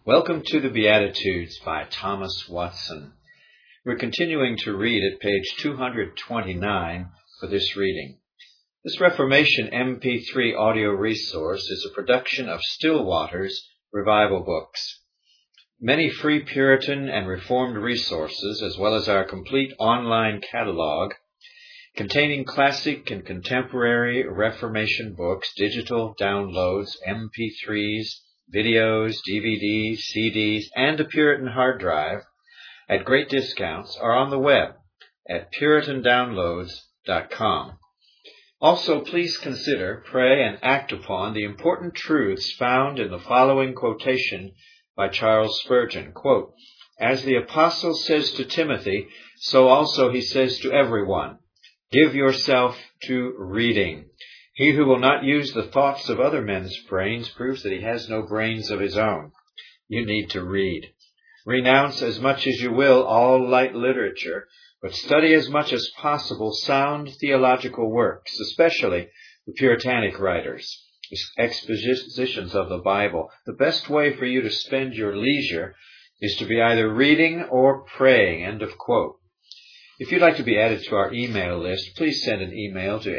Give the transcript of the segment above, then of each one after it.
Welcome to the Beatitudes by Thomas Watson. We're continuing to read at page 229 for this reading. This Reformation MP3 audio resource is a production of Stillwater's Revival Books. Many free Puritan and Reformed resources, as well as our complete online catalog, containing classic and contemporary Reformation books, digital downloads, MP3s, videos, DVDs, CDs, and a Puritan hard drive at great discounts are on the web at puritandownloads.com. Also, please consider, pray, and act upon the important truths found in the following quotation by Charles Spurgeon. Quote, "As the apostle says to Timothy, so also he says to everyone, give yourself to reading. He who will not use the thoughts of other men's brains proves that he has no brains of his own. You need to read. Renounce as much as you will all light literature, but study as much as possible sound theological works, especially the Puritanic writers, expositions of the Bible. The best way for you to spend your leisure is to be either reading or praying." End of quote. If you'd like to be added to our email list, please send an email to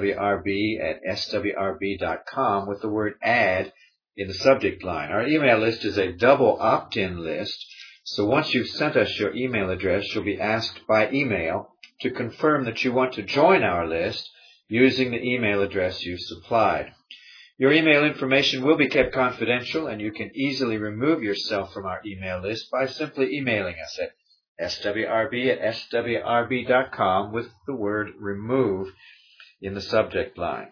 swrb@swrb.com with the word add in the subject line. Our email list is a double opt-in list, so once you've sent us your email address, you'll be asked by email to confirm that you want to join our list using the email address you supplied. Your email information will be kept confidential, and you can easily remove yourself from our email list by simply emailing us at swrb@swrb.com with the word remove in the subject line.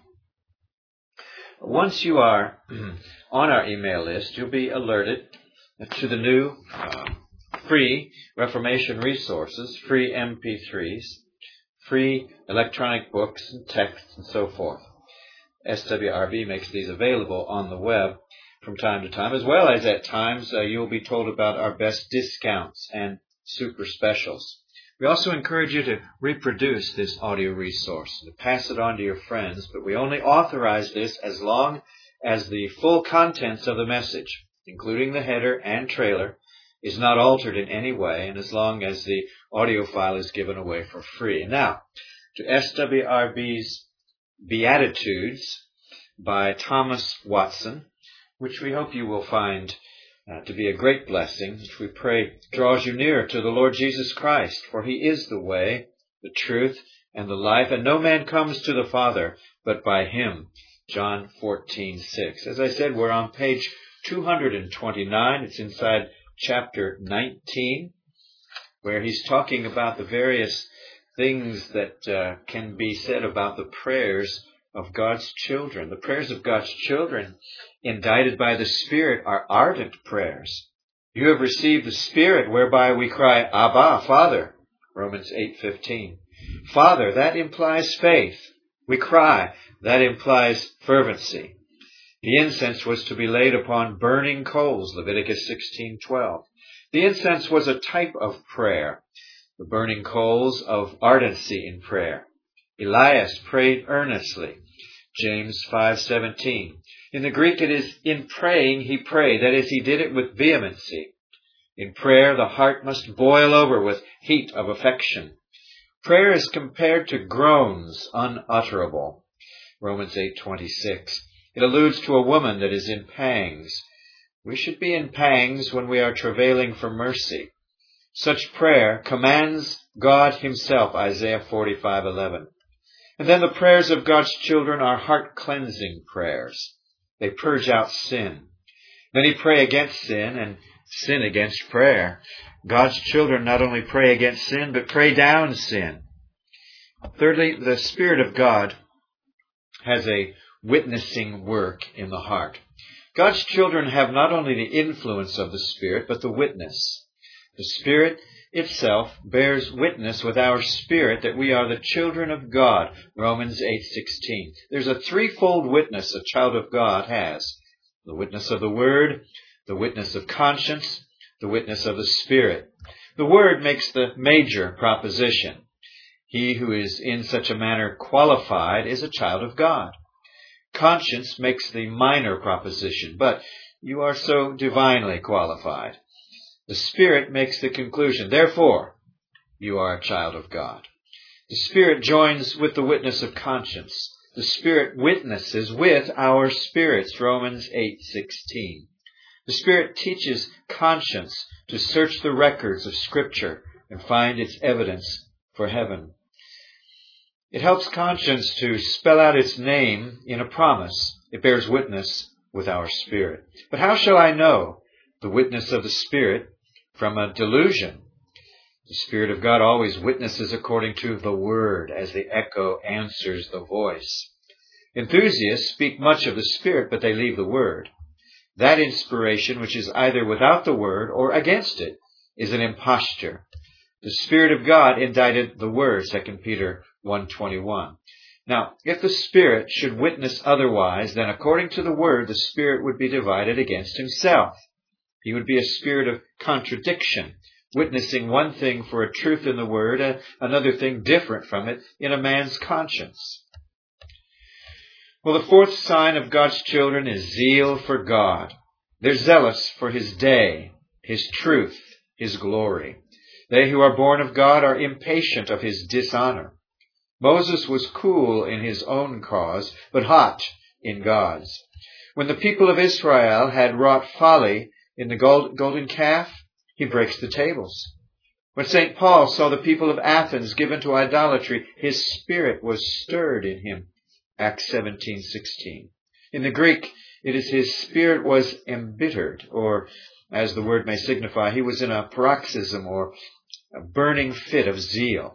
Once you are on our email list, you'll be alerted to the new free Reformation resources, free MP3s, free electronic books and texts and so forth. SWRB makes these available on the web from time to time, as well as at times you'll be told about our best discounts and super specials. We also encourage you to reproduce this audio resource and to pass it on to your friends, but we only authorize this as long as the full contents of the message, including the header and trailer, is not altered in any way, and as long as the audio file is given away for free. Now, to SWRB's Beatitudes by Thomas Watson, which we hope you will find to be a great blessing, which we pray draws you nearer to the Lord Jesus Christ, for he is the way, the truth, and the life, and no man comes to the Father but by him. John 14:6. As I said, we're on page 229. It's inside chapter 19, where he's talking about the various things that can be said about the prayers of God's children. The prayers of God's children, indicted by the Spirit, are ardent prayers. You have received the Spirit whereby we cry, Abba, Father. Romans 8:15. Father, that implies faith. We cry, that implies fervency. The incense was to be laid upon burning coals, Leviticus 16:12. The incense was a type of prayer, the burning coals of ardency in prayer. Elias prayed earnestly, James 5:17. In the Greek it is, in praying he prayed, that is, he did it with vehemency. In prayer the heart must boil over with heat of affection. Prayer is compared to groans unutterable, Romans 8:26. It alludes to a woman that is in pangs. We should be in pangs when we are travailing for mercy. Such prayer commands God himself, Isaiah 45:11. And then the prayers of God's children are heart-cleansing prayers. They purge out sin. Many pray against sin and sin against prayer. God's children not only pray against sin, but pray down sin. Thirdly, the Spirit of God has a witnessing work in the heart. God's children have not only the influence of the Spirit, but the witness. The Spirit itself bears witness with our spirit that we are the children of God, Romans 8:16. There's a threefold witness a child of God has: the witness of the Word, the witness of conscience, the witness of the Spirit. The Word makes the major proposition. He who is in such a manner qualified is a child of God. Conscience makes the minor proposition, but You are so divinely qualified. The Spirit makes the conclusion. Therefore, you are a child of God. The Spirit joins with the witness of conscience. The Spirit witnesses with our spirits. Romans 8:16. The Spirit teaches conscience to search the records of Scripture and find its evidence for heaven. It helps conscience to spell out its name in a promise. It bears witness with our spirit. But how shall I know the witness of the Spirit from a delusion? The Spirit of God always witnesses according to the Word, as the echo answers the voice. Enthusiasts speak much of the Spirit, but they leave the Word. That inspiration, which is either without the Word or against it, is an imposture. The Spirit of God indicted the Word, 2 Peter 1:21. Now, if the Spirit should witness otherwise, then according to the Word, the Spirit would be divided against himself. He would be a spirit of contradiction, witnessing one thing for a truth in the Word, and another thing different from it in a man's conscience. Well, the fourth sign of God's children is zeal for God. They're zealous for His day, His truth, His glory. They who are born of God are impatient of His dishonor. Moses was cool in his own cause, but hot in God's. When the people of Israel had wrought folly in the golden calf, he breaks the tables. When St. Paul saw the people of Athens given to idolatry, his spirit was stirred in him. Acts 17:16. In the Greek, it is his spirit was embittered, or as the word may signify, he was in a paroxysm or a burning fit of zeal.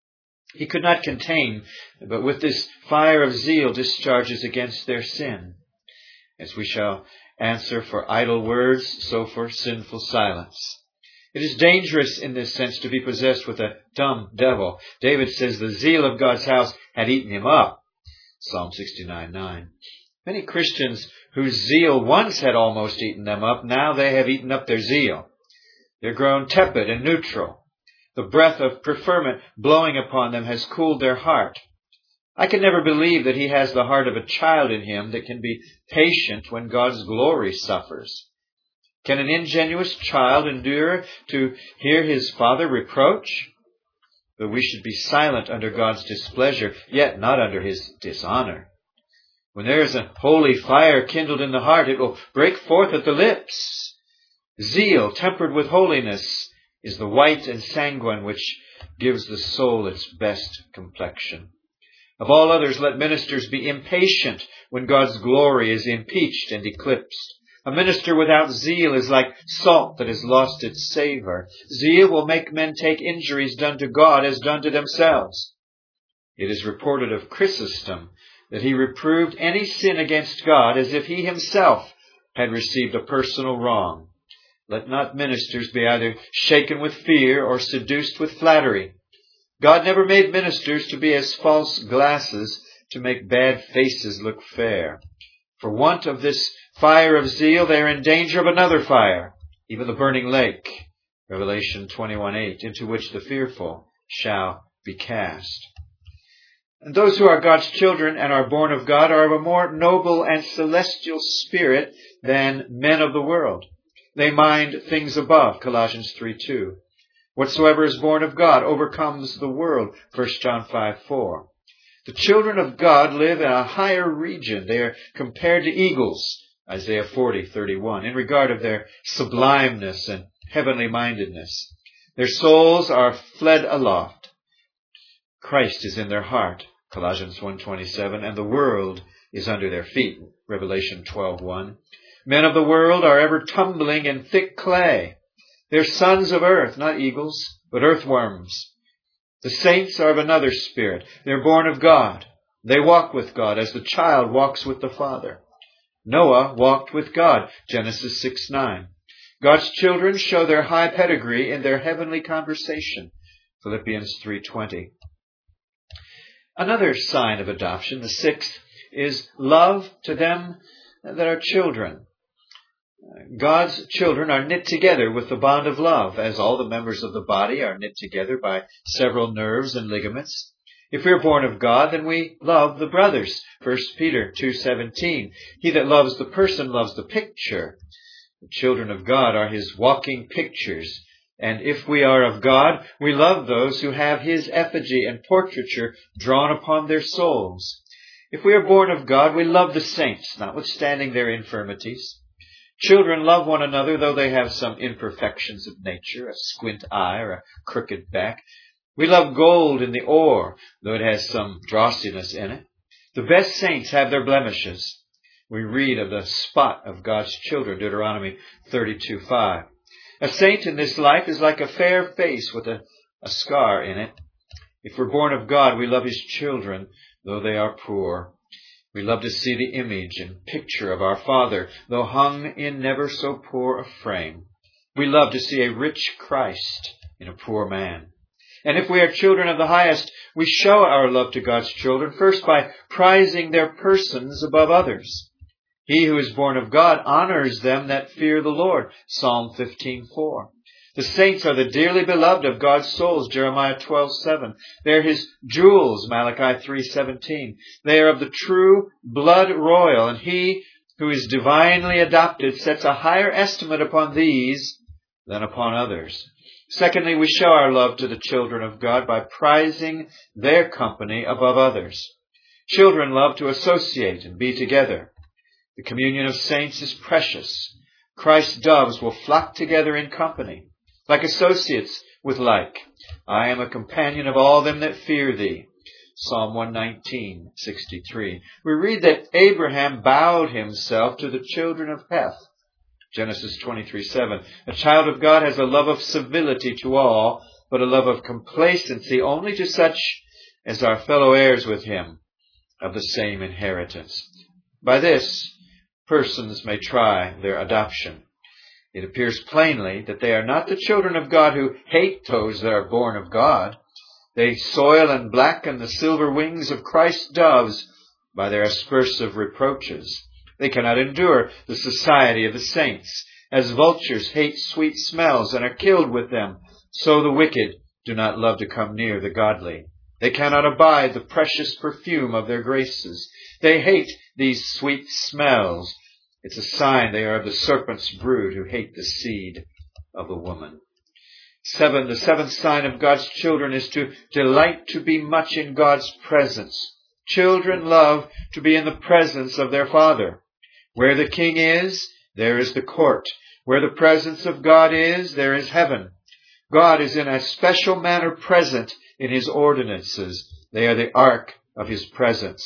He could not contain, but with this fire of zeal discharges against their sin. As we shall answer for idle words, so for sinful silence. It is dangerous in this sense to be possessed with a dumb devil. David says the zeal of God's house had eaten him up. Psalm 69:9. Many Christians whose zeal once had almost eaten them up, now they have eaten up their zeal. They're grown tepid and neutral. The breath of preferment blowing upon them has cooled their heart. I can never believe that he has the heart of a child in him that can be patient when God's glory suffers. Can an ingenuous child endure to hear his father reproach? But we should be silent under God's displeasure, yet not under His dishonor. When there is a holy fire kindled in the heart, it will break forth at the lips. Zeal tempered with holiness is the white and sanguine which gives the soul its best complexion. Of all others, let ministers be impatient when God's glory is impeached and eclipsed. A minister without zeal is like salt that has lost its savor. Zeal will make men take injuries done to God as done to themselves. It is reported of Chrysostom that he reproved any sin against God as if he himself had received a personal wrong. Let not ministers be either shaken with fear or seduced with flattery. God never made ministers to be as false glasses to make bad faces look fair. For want of this fire of zeal, they are in danger of another fire, even the burning lake, Revelation 21:8, into which the fearful shall be cast. And those who are God's children and are born of God are of a more noble and celestial spirit than men of the world. They mind things above, Colossians 3:2. Whatsoever is born of God overcomes the world, 1 John 5:4. The children of God live in a higher region. They are compared to eagles, Isaiah 40:31, in regard of their sublimeness and heavenly mindedness. Their souls are fled aloft. Christ is in their heart, Colossians 1:27, and the world is under their feet, Revelation 12:1. Men of the world are ever tumbling in thick clay. They're sons of earth, not eagles, but earthworms. The saints are of another spirit. They're born of God. They walk with God as the child walks with the Father. Noah walked with God, Genesis 6:9. God's children show their high pedigree in their heavenly conversation, Philippians 3:20. Another sign of adoption, the sixth, is love to them that are children. God's children are knit together with the bond of love, as all the members of the body are knit together by several nerves and ligaments. If we are born of God, then we love the brothers. 1 Peter 2:17. He that loves the person loves the picture. The children of God are his walking pictures. And if we are of God, we love those who have his effigy and portraiture drawn upon their souls. If we are born of God, we love the saints, notwithstanding their infirmities. Children love one another, though they have some imperfections of nature, a squint eye or a crooked back. We love gold in the ore, though it has some drossiness in it. The best saints have their blemishes. We read of the spot of God's children, Deuteronomy 32:5. A saint in this life is like a fair face with a scar in it. If we're born of God, we love his children, though they are poor. We love to see the image and picture of our Father, though hung in never so poor a frame. We love to see a rich Christ in a poor man. And if we are children of the highest, we show our love to God's children first by prizing their persons above others. He who is born of God honors them that fear the Lord. Psalm 15:4. The saints are the dearly beloved of God's souls. Jeremiah 12:7. They are his jewels. Malachi 3:17. They are of the true blood royal, and he who is divinely adopted sets a higher estimate upon these than upon others. Secondly, we show our love to the children of God by prizing their company above others. Children love to associate and be together. The communion of saints is precious. Christ's doves will flock together in company, like associates with like. I am a companion of all them that fear thee. Psalm 119:63. We read that Abraham bowed himself to the children of Heth. Genesis 23:7. A child of God has a love of civility to all, but a love of complacency only to such as are fellow heirs with him of the same inheritance. By this, persons may try their adoption. It appears plainly that they are not the children of God who hate those that are born of God. They soil and blacken the silver wings of Christ's doves by their aspersive reproaches. They cannot endure the society of the saints. As vultures hate sweet smells and are killed with them, so the wicked do not love to come near the godly. They cannot abide the precious perfume of their graces. They hate these sweet smells. It's a sign they are of the serpent's brood who hate the seed of the woman. 7. The seventh sign of God's children is to delight to be much in God's presence. Children love to be in the presence of their Father. Where the King is, there is the court. Where the presence of God is, there is heaven. God is in a special manner present in his ordinances. They are the ark of his presence.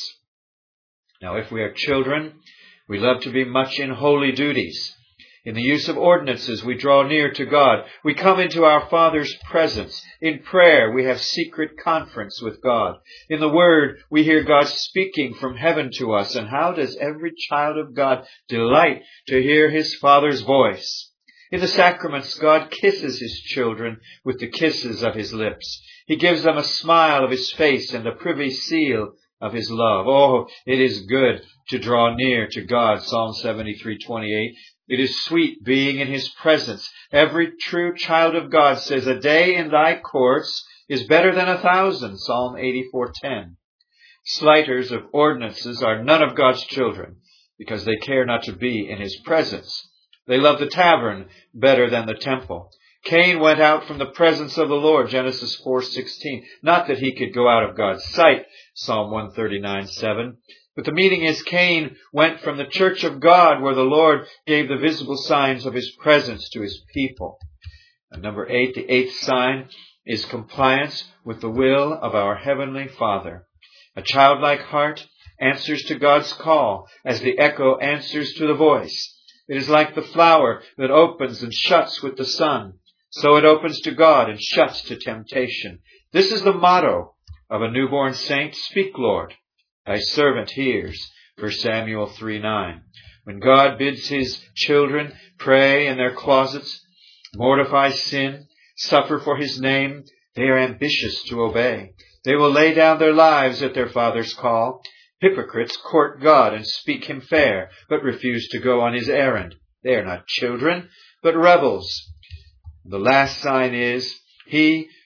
Now, if we are children, we love to be much in holy duties. In the use of ordinances, we draw near to God. We come into our Father's presence. In prayer, we have secret conference with God. In the Word, we hear God speaking from heaven to us. And how does every child of God delight to hear his Father's voice? In the sacraments, God kisses his children with the kisses of his lips. He gives them a smile of his face and a privy seal of his love. Oh, it is good to draw near to God. Psalm 73:28. It is sweet being in his presence. Every true child of God says, a day in thy courts is better than 1,000. Psalm 84:10. Slighters of ordinances are none of God's children, because they care not to be in his presence. They love the tavern better than the temple. Cain went out from the presence of the Lord, Genesis 4:16. Not that he could go out of God's sight, Psalm 139:7. But the meaning is Cain went from the church of God, where the Lord gave the visible signs of his presence to his people. And number 8, the eighth sign is compliance with the will of our Heavenly Father. A childlike heart answers to God's call as the echo answers to the voice. It is like the flower that opens and shuts with the sun. So it opens to God and shuts to temptation. This is the motto of a newborn saint. Speak, Lord, thy servant hears. 1 Samuel 3:9. When God bids his children pray in their closets, mortify sin, suffer for his name, they are ambitious to obey. They will lay down their lives at their Father's call. Hypocrites court God and speak him fair, but refuse to go on his errand. They are not children, but rebels. The last sign is, he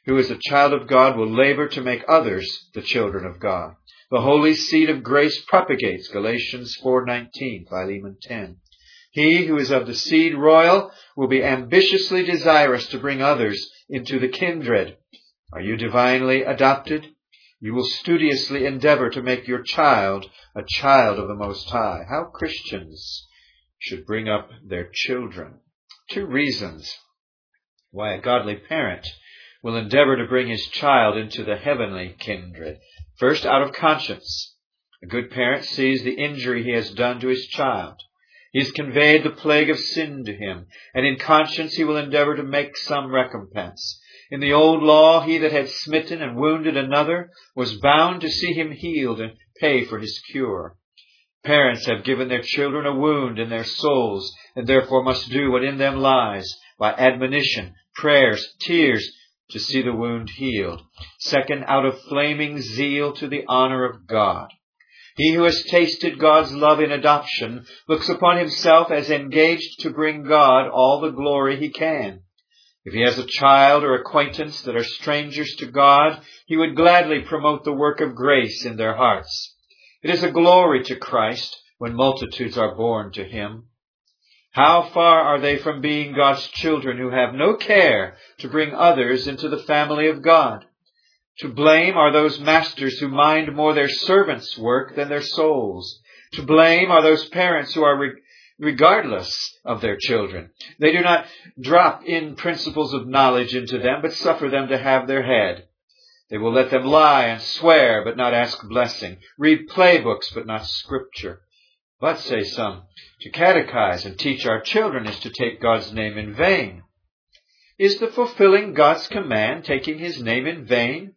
who is a child of God will labor to make others the children of God. The holy seed of grace propagates, Galatians 4:19, Philemon 10. He who is of the seed royal will be ambitiously desirous to bring others into the kindred. Are you divinely adopted? You will studiously endeavor to make your child a child of the Most High. How Christians should bring up their children. 2 reasons why a godly parent will endeavor to bring his child into the heavenly kindred. First, out of conscience. A good parent sees the injury he has done to his child. He has conveyed the plague of sin to him, and in conscience he will endeavor to make some recompense. In the old law, he that had smitten and wounded another was bound to see him healed and pay for his cure. Parents have given their children a wound in their souls, and therefore must do what in them lies, by admonition, prayers, tears, to see the wound healed. Second, out of flaming zeal to the honor of God. He who has tasted God's love in adoption looks upon himself as engaged to bring God all the glory he can. If he has a child or acquaintance that are strangers to God, he would gladly promote the work of grace in their hearts. It is a glory to Christ when multitudes are born to him. How far are they from being God's children who have no care to bring others into the family of God? To blame are those masters who mind more their servants' work than their souls. To blame are those parents who are regardless of their children. They do not drop in principles of knowledge into them, but suffer them to have their head. They will let them lie and swear, but not ask blessing, read playbooks, but not scripture. But, say some, to catechize and teach our children is to take God's name in vain. Is the fulfilling God's command taking his name in vain?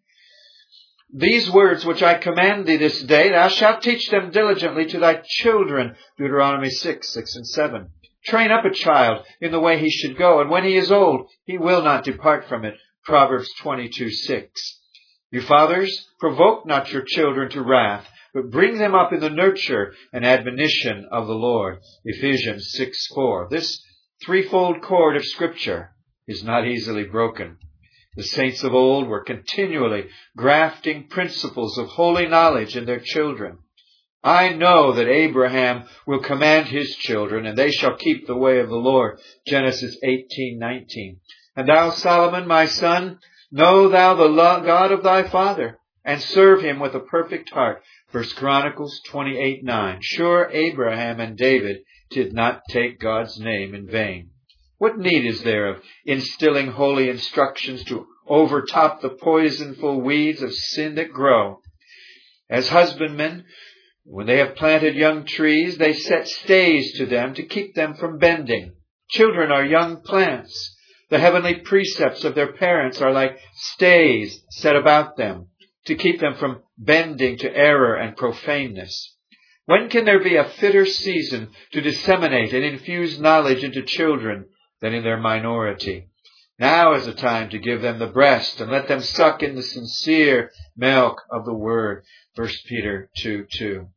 These words which I command thee this day, thou shalt teach them diligently to thy children. Deuteronomy 6 and 7. Train up a child in the way he should go, and when he is old, he will not depart from it. Proverbs 22:6. You fathers, provoke not your children to wrath, but bring them up in the nurture and admonition of the Lord. Ephesians 6:4. This threefold cord of Scripture is not easily broken. The saints of old were continually grafting principles of holy knowledge in their children. I know that Abraham will command his children, and they shall keep the way of the Lord. Genesis 18:19. And thou, Solomon, my son, know thou the God of thy father, and serve him with a perfect heart. 1 Chronicles 28:9. Sure, Abraham and David did not take God's name in vain. What need is there of instilling holy instructions to overtop the poisonful weeds of sin that grow? As husbandmen, when they have planted young trees, they set stays to them to keep them from bending. Children are young plants. The heavenly precepts of their parents are like stays set about them to keep them from bending to error and profaneness. When can there be a fitter season to disseminate and infuse knowledge into children than in their minority? Now is the time to give them the breast and let them suck in the sincere milk of the word. 1 Peter 2:2.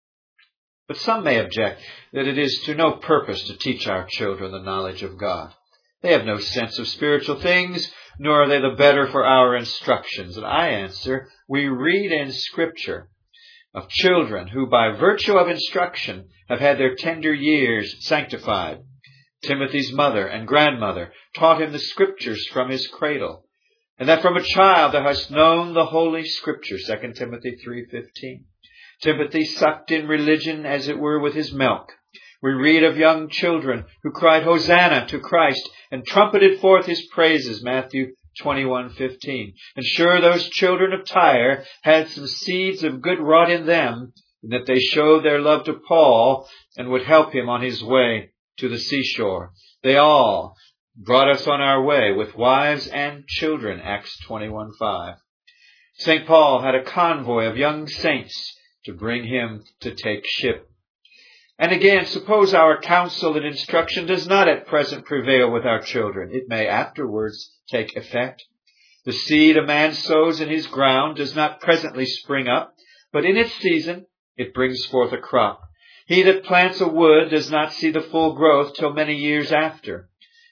But some may object that it is to no purpose to teach our children the knowledge of God. They have no sense of spiritual things, nor are they the better for our instructions. And I answer, we read in Scripture of children who by virtue of instruction have had their tender years sanctified. Timothy's mother and grandmother taught him the Scriptures from his cradle, and that from a child thou hast known the Holy Scriptures, 2 Timothy 3:15. Timothy sucked in religion as it were with his milk. We read of young children who cried Hosanna to Christ and trumpeted forth his praises, Matthew 21:15. And sure, those children of Tyre had some seeds of good wrought in them, in that they showed their love to Paul and would help him on his way to the seashore. They all brought us on our way with wives and children, Acts 21:5. St. Paul had a convoy of young saints to bring him to take ship. And again, suppose our counsel and instruction does not at present prevail with our children. It may afterwards take effect. The seed a man sows in his ground does not presently spring up, but in its season it brings forth a crop. He that plants a wood does not see the full growth till many years after.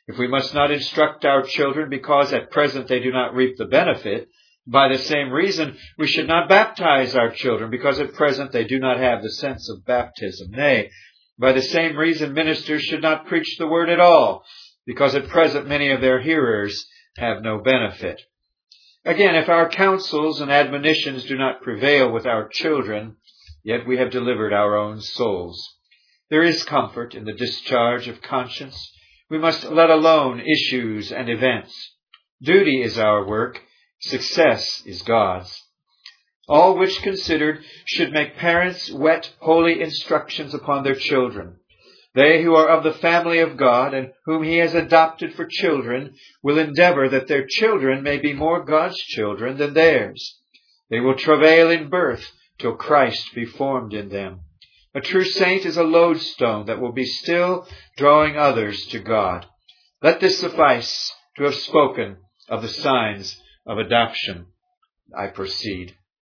If we must not instruct our children because at present they do not reap the benefit, by the same reason we should not baptize our children because at present they do not have the sense of baptism. Nay, by the same reason ministers should not preach the word at all, because at present many of their hearers have no benefit. Again, if our counsels and admonitions do not prevail with our children, yet we have delivered our own souls. There is comfort in the discharge of conscience. We must let alone issues and events. Duty is our work. Success is God's. All which considered should make parents whet holy instructions upon their children. They who are of the family of God and whom He has adopted for children will endeavor that their children may be more God's children than theirs. They will travail in birth till Christ be formed in them. A true saint is a lodestone that will be still drawing others to God. Let this suffice to have spoken of the signs of adoption. I proceed.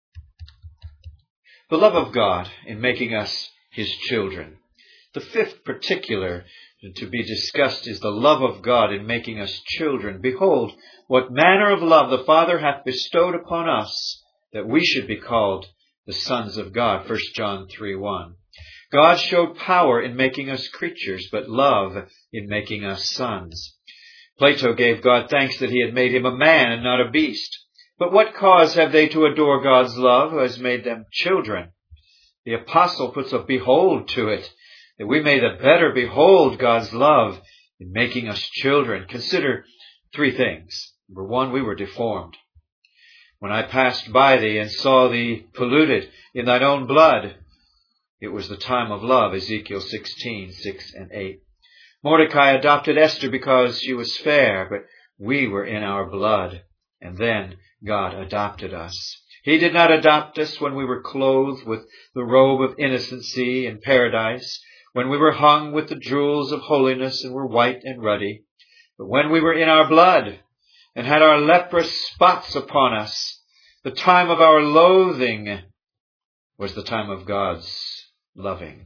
The love of God in making us His children. The fifth particular to be discussed is the love of God in making us children. Behold, what manner of love the Father hath bestowed upon us, that we should be called the sons of God. 1 John 3:1. God showed power in making us creatures, but love in making us sons. Plato gave God thanks that He had made him a man and not a beast. But what cause have they to adore God's love, who has made them children? The apostle puts a behold to it, that we may the better behold God's love in making us children. Consider three things. Number one, we were deformed. When I passed by thee and saw thee polluted in thine own blood, it was the time of love, Ezekiel 16:6 and 8. Mordecai adopted Esther because she was fair, but we were in our blood, and then God adopted us. He did not adopt us when we were clothed with the robe of innocency in paradise, when we were hung with the jewels of holiness and were white and ruddy, but when we were in our blood and had our leprous spots upon us. The time of our loathing was the time of God's loving.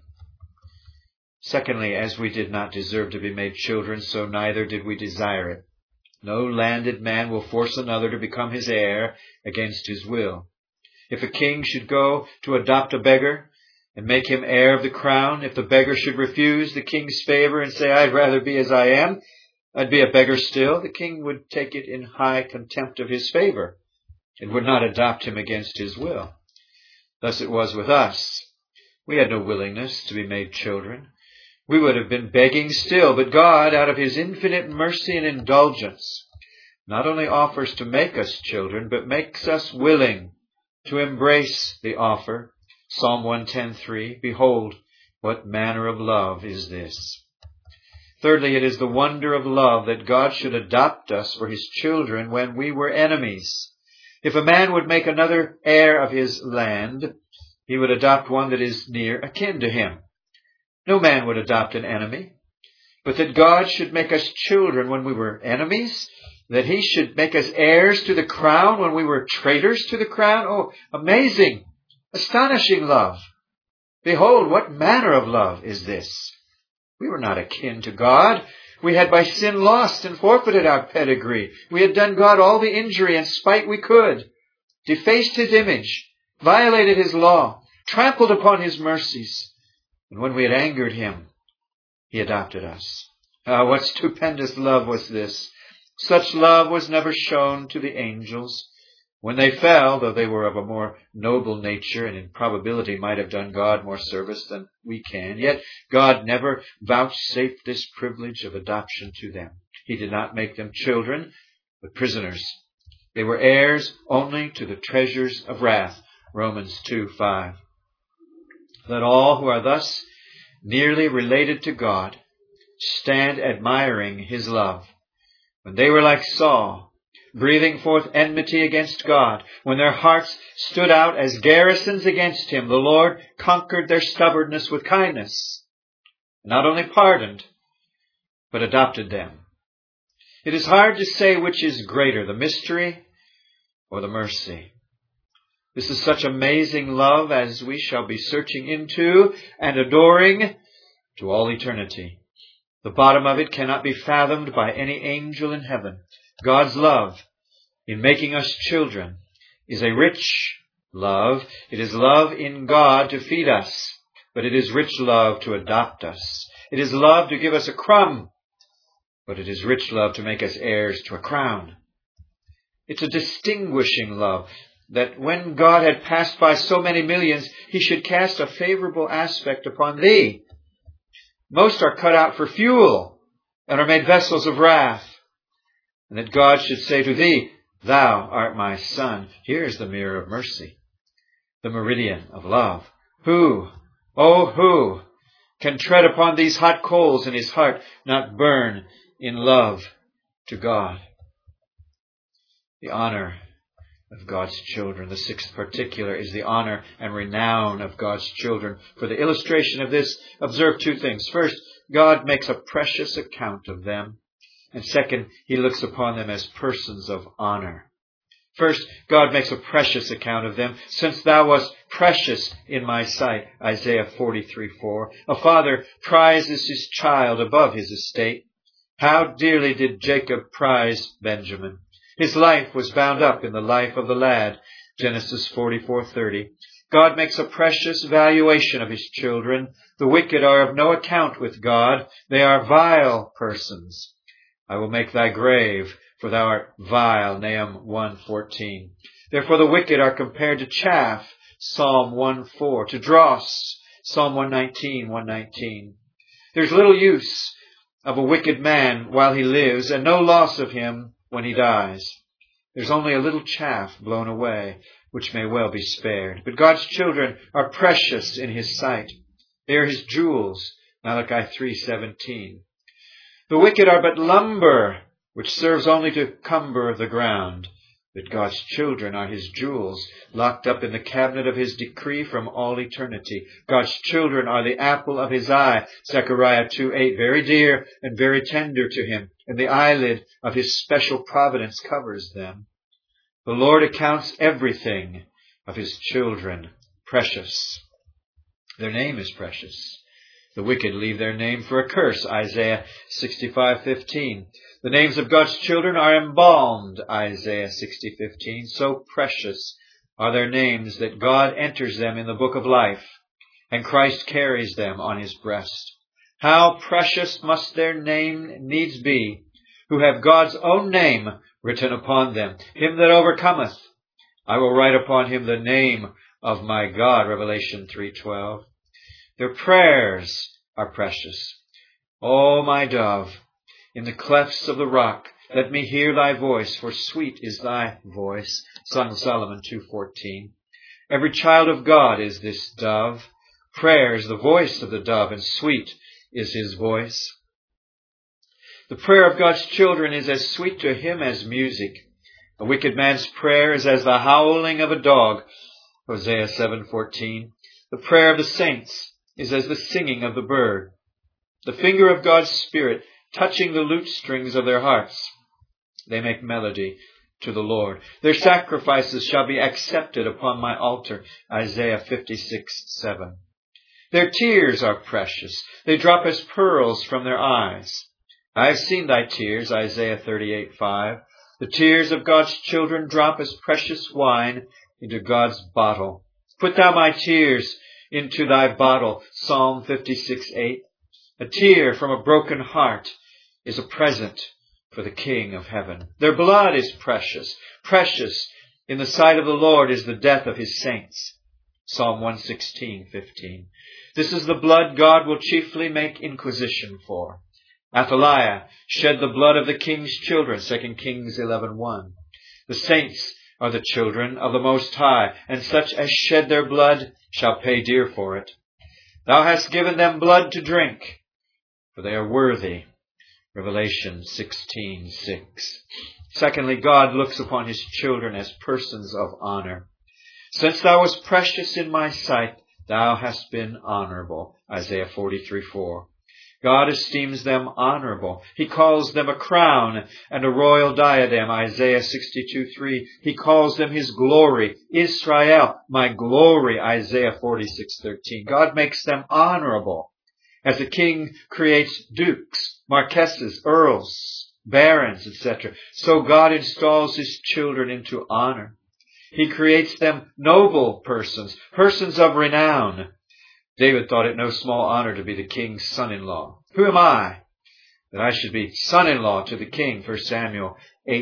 Secondly, as we did not deserve to be made children, so neither did we desire it. No landed man will force another to become his heir against his will. If a king should go to adopt a beggar and make him heir of the crown, if the beggar should refuse the king's favor and say, I'd rather be as I am, I'd be a beggar still, the king would take it in high contempt of his favor and would not adopt him against his will. Thus it was with us. We had no willingness to be made children. We would have been begging still, but God, out of His infinite mercy and indulgence, not only offers to make us children, but makes us willing to embrace the offer. Psalm 110:3, Behold, what manner of love is this. Thirdly, it is the wonder of love that God should adopt us for His children when we were enemies. If a man would make another heir of his land, he would adopt one that is near akin to him. No man would adopt an enemy, but that God should make us children when we were enemies, that He should make us heirs to the crown when we were traitors to the crown. Oh, amazing, astonishing love. Behold, what manner of love is this? We were not akin to God. We had by sin lost and forfeited our pedigree. We had done God all the injury and spite we could, defaced His image, violated His law, trampled upon His mercies. And when we had angered Him, He adopted us. What stupendous love was this! Such love was never shown to the angels. When they fell, though they were of a more noble nature and in probability might have done God more service than we can, yet God never vouchsafed this privilege of adoption to them. He did not make them children, but prisoners. They were heirs only to the treasures of wrath. Romans 2:5. Let all who are thus nearly related to God stand admiring His love. When they were like Saul, breathing forth enmity against God, when their hearts stood out as garrisons against Him, the Lord conquered their stubbornness with kindness, not only pardoned, but adopted them. It is hard to say which is greater, the mystery or the mercy. This is such amazing love as we shall be searching into and adoring to all eternity. The bottom of it cannot be fathomed by any angel in heaven. God's love in making us children is a rich love. It is love in God to feed us, but it is rich love to adopt us. It is love to give us a crumb, but it is rich love to make us heirs to a crown. It's a distinguishing love that when God had passed by so many millions, he should cast a favorable aspect upon thee. Most are cut out for fuel and are made vessels of wrath. And that God should say to thee, thou art my son. Here's the mirror of mercy, the meridian of love. Who, oh who, can tread upon these hot coals in his heart, not burn in love to God? The honor of God's children. The sixth particular is the honor and renown of God's children. For the illustration of this, observe two things. First, God makes a precious account of them. And second, he looks upon them as persons of honor. First, God makes a precious account of them. Since thou wast precious in my sight, Isaiah 43:4. A father prizes his child above his estate. How dearly did Jacob prize Benjamin. His life was bound up in the life of the lad, Genesis 44:30. God makes a precious valuation of his children. The wicked are of no account with God. They are vile persons. I will make thy grave, for thou art vile, Nahum 1:14. Therefore the wicked are compared to chaff, Psalm 1:4, to dross, Psalm 119:119. There's little use of a wicked man while he lives, and no loss of him when he dies. There's only a little chaff blown away, which may well be spared. But God's children are precious in his sight. They are his jewels, Malachi 3:17. The wicked are but lumber, which serves only to cumber the ground. But God's children are his jewels, locked up in the cabinet of his decree from all eternity. God's children are the apple of his eye, Zechariah 2:8, very dear and very tender to him, and the eyelid of his special providence covers them. The Lord accounts everything of his children precious. Their name is precious. The wicked leave their name for a curse, Isaiah 65:15. The names of God's children are embalmed, Isaiah 60:15. So precious are their names that God enters them in the book of life, and Christ carries them on his breast. How precious must their name needs be, who have God's own name written upon them. Him that overcometh, I will write upon him the name of my God, Revelation 3:12. Their prayers are precious. O my dove, in the clefts of the rock, let me hear thy voice, for sweet is thy voice. Song of Solomon 2:14. Every child of God is this dove. Prayer is the voice of the dove, and sweet is his voice. The prayer of God's children is as sweet to him as music. A wicked man's prayer is as the howling of a dog, Hosea 7:14. The prayer of the saints is as the singing of the bird. The finger of God's Spirit touching the lute strings of their hearts. They make melody to the Lord. Their sacrifices shall be accepted upon my altar, Isaiah 56:7. Their tears are precious. They drop as pearls from their eyes. I have seen thy tears, Isaiah 38:5. The tears of God's children drop as precious wine into God's bottle. Put thou my tears into thy bottle, Psalm 56:8. A tear from a broken heart is a present for the King of heaven. Their blood is precious. Precious in the sight of the Lord is the death of his saints, Psalm 116:15. This is the blood God will chiefly make inquisition for. Athaliah shed the blood of the king's children, 2 Kings 11:1. The saints are the children of the Most High, and such as shed their blood shall pay dear for it. Thou hast given them blood to drink, for they are worthy. Revelation 16:6. Secondly, God looks upon his children as persons of honor. Since thou wast precious in my sight, thou hast been honorable, Isaiah 43:4. God esteems them honorable. He calls them a crown and a royal diadem, Isaiah 62:3. He calls them his glory, Israel, my glory, Isaiah 46:13. God makes them honorable. As a king creates dukes, marquesses, earls, barons, etc., so God installs his children into honor. He creates them noble persons, persons of renown. David thought it no small honor to be the king's son-in-law. Who am I that I should be son-in-law to the king? 1 Samuel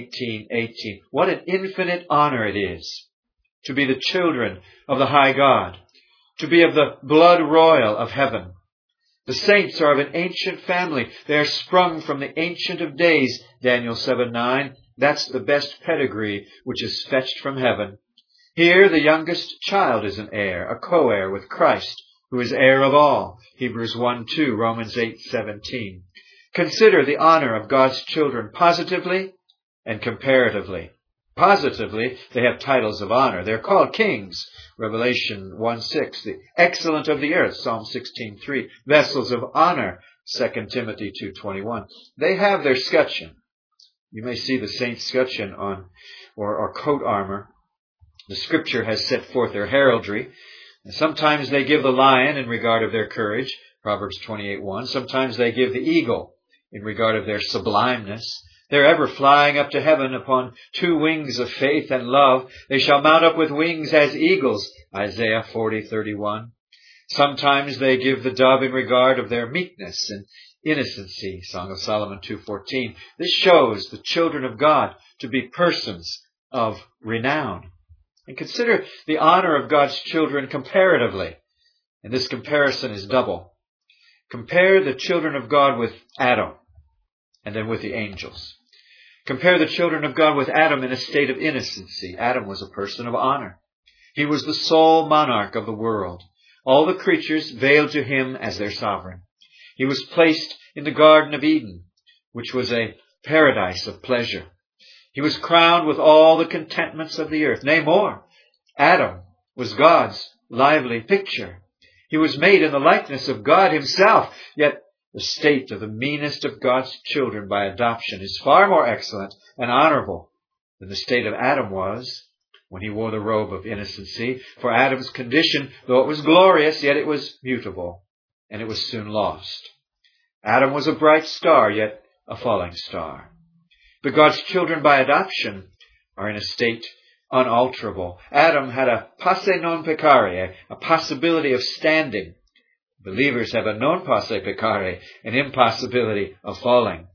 18:18. What an infinite honor it is to be the children of the high God, to be of the blood royal of heaven. The saints are of an ancient family. They are sprung from the Ancient of Days, Daniel 7:9. That's the best pedigree which is fetched from heaven. Here the youngest child is an heir, a co-heir with Christ, who is heir of all, Hebrews 1:2, Romans 8:17. Consider the honor of God's children positively and comparatively. Positively, they have titles of honor. They're called kings, Revelation 1:6, the excellent of the earth, Psalm 16:3, vessels of honor, 2 Timothy 2:21. They have their scutcheon. You may see the saint's scutcheon on or coat armor. The Scripture has set forth their heraldry. And sometimes they give the lion in regard of their courage, Proverbs 28:1. Sometimes they give the eagle in regard of their sublimeness. They're ever flying up to heaven upon two wings of faith and love. They shall mount up with wings as eagles, Isaiah 40:31. Sometimes they give the dove in regard of their meekness and innocency, Song of Solomon 2:14. This shows the children of God to be persons of renown. And consider the honor of God's children comparatively. And this comparison is double. Compare the children of God with Adam and then with the angels. Compare the children of God with Adam in a state of innocency. Adam was a person of honor. He was the sole monarch of the world. All the creatures veiled to him as their sovereign. He was placed in the Garden of Eden, which was a paradise of pleasure. He was crowned with all the contentments of the earth. Nay, more, Adam was God's lively picture. He was made in the likeness of God himself, yet the state of the meanest of God's children by adoption is far more excellent and honorable than the state of Adam was when he wore the robe of innocency. For Adam's condition, though it was glorious, yet it was mutable, and it was soon lost. Adam was a bright star, yet a falling star. But God's children by adoption are in a state unalterable. Adam had a posse non peccare, a possibility of standing. Believers have a non posse peccare, an impossibility of falling.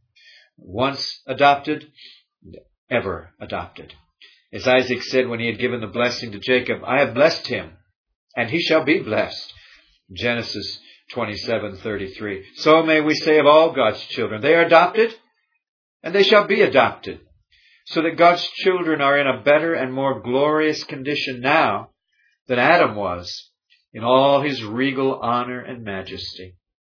Once adopted, ever adopted. As Isaac said when he had given the blessing to Jacob, I have blessed him, and he shall be blessed. Genesis 27:33. So may we say of all God's children, they are adopted, and they shall be adopted, so that God's children are in a better and more glorious condition now than Adam was in all his regal honor and majesty.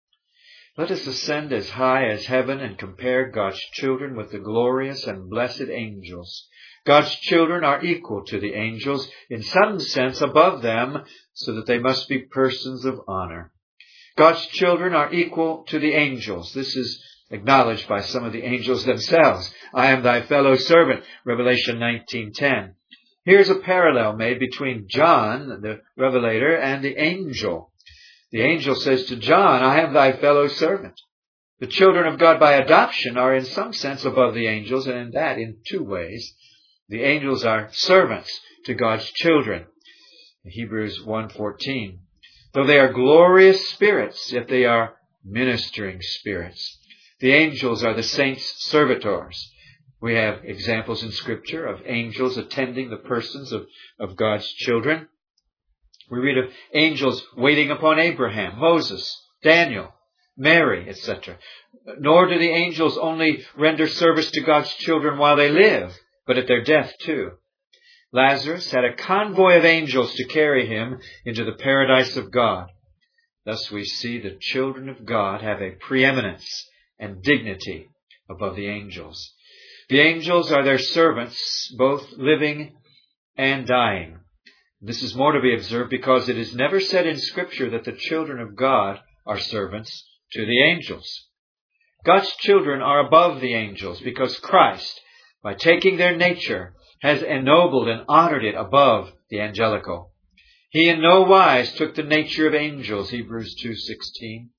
Let us ascend as high as heaven and compare God's children with the glorious and blessed angels. God's children are equal to the angels, in some sense above them, so that they must be persons of honor. God's children are equal to the angels. This is acknowledged by some of the angels themselves. I am thy fellow servant, Revelation 19:10. Here's a parallel made between John, the revelator, and the angel. The angel says to John, I am thy fellow servant. The children of God by adoption are in some sense above the angels, and in that in two ways. The angels are servants to God's children. Hebrews 1:14. Though they are glorious spirits, yet they are ministering spirits. The angels are the saints' servitors. We have examples in Scripture of angels attending the persons of God's children. We read of angels waiting upon Abraham, Moses, Daniel, Mary, etc. Nor do the angels only render service to God's children while they live, but at their death too. Lazarus had a convoy of angels to carry him into the paradise of God. Thus we see the children of God have a preeminence and dignity above the angels. The angels are their servants, both living and dying. This is more to be observed because it is never said in Scripture that the children of God are servants to the angels. God's children are above the angels because Christ, by taking their nature, has ennobled and honored it above the angelical. He in no wise took the nature of angels, Hebrews 2:16.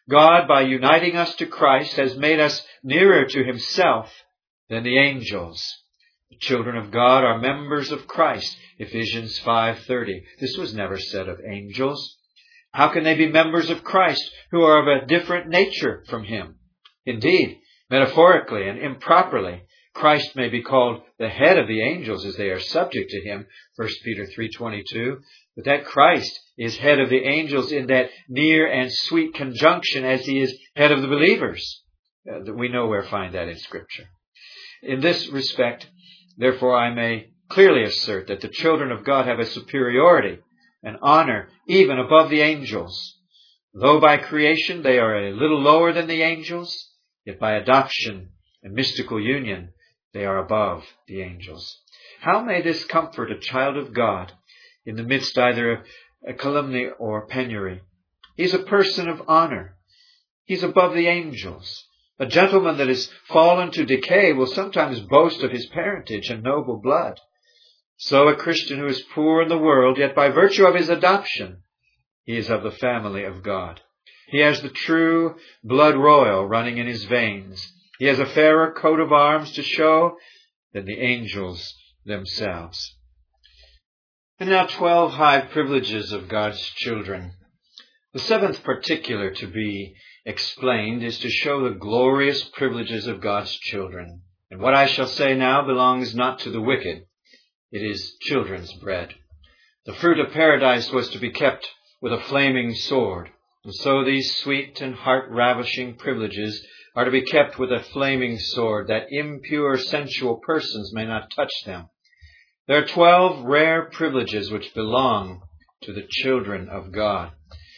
God, by uniting us to Christ, has made us nearer to himself than the angels. The children of God are members of Christ, Ephesians 5:30. This was never said of angels. How can they be members of Christ who are of a different nature from him? Indeed, metaphorically and improperly, Christ may be called the head of the angels as they are subject to him, 1 Peter 3:22. But that Christ is head of the angels in that near and sweet conjunction as he is head of the believers. We nowhere find that in Scripture. In this respect, therefore, I may clearly assert that the children of God have a superiority and honor even above the angels. Though by creation they are a little lower than the angels, yet by adoption and mystical union they are above the angels. How may this comfort a child of God in the midst either of a calumny or penury? He's a person of honor. He's above the angels. A gentleman that has fallen to decay will sometimes boast of his parentage and noble blood. So a Christian who is poor in the world, yet by virtue of his adoption, he is of the family of God. He has the true blood royal running in his veins. He has a fairer coat of arms to show than the angels themselves. And now 12 high privileges of God's children. The seventh particular to be explained is to show the glorious privileges of God's children. And what I shall say now belongs not to the wicked. It is children's bread. The fruit of paradise was to be kept with a flaming sword. And so these sweet and heart-ravishing privileges are to be kept with a flaming sword, that impure sensual persons may not touch them. There are 12 rare privileges which belong to the children of God.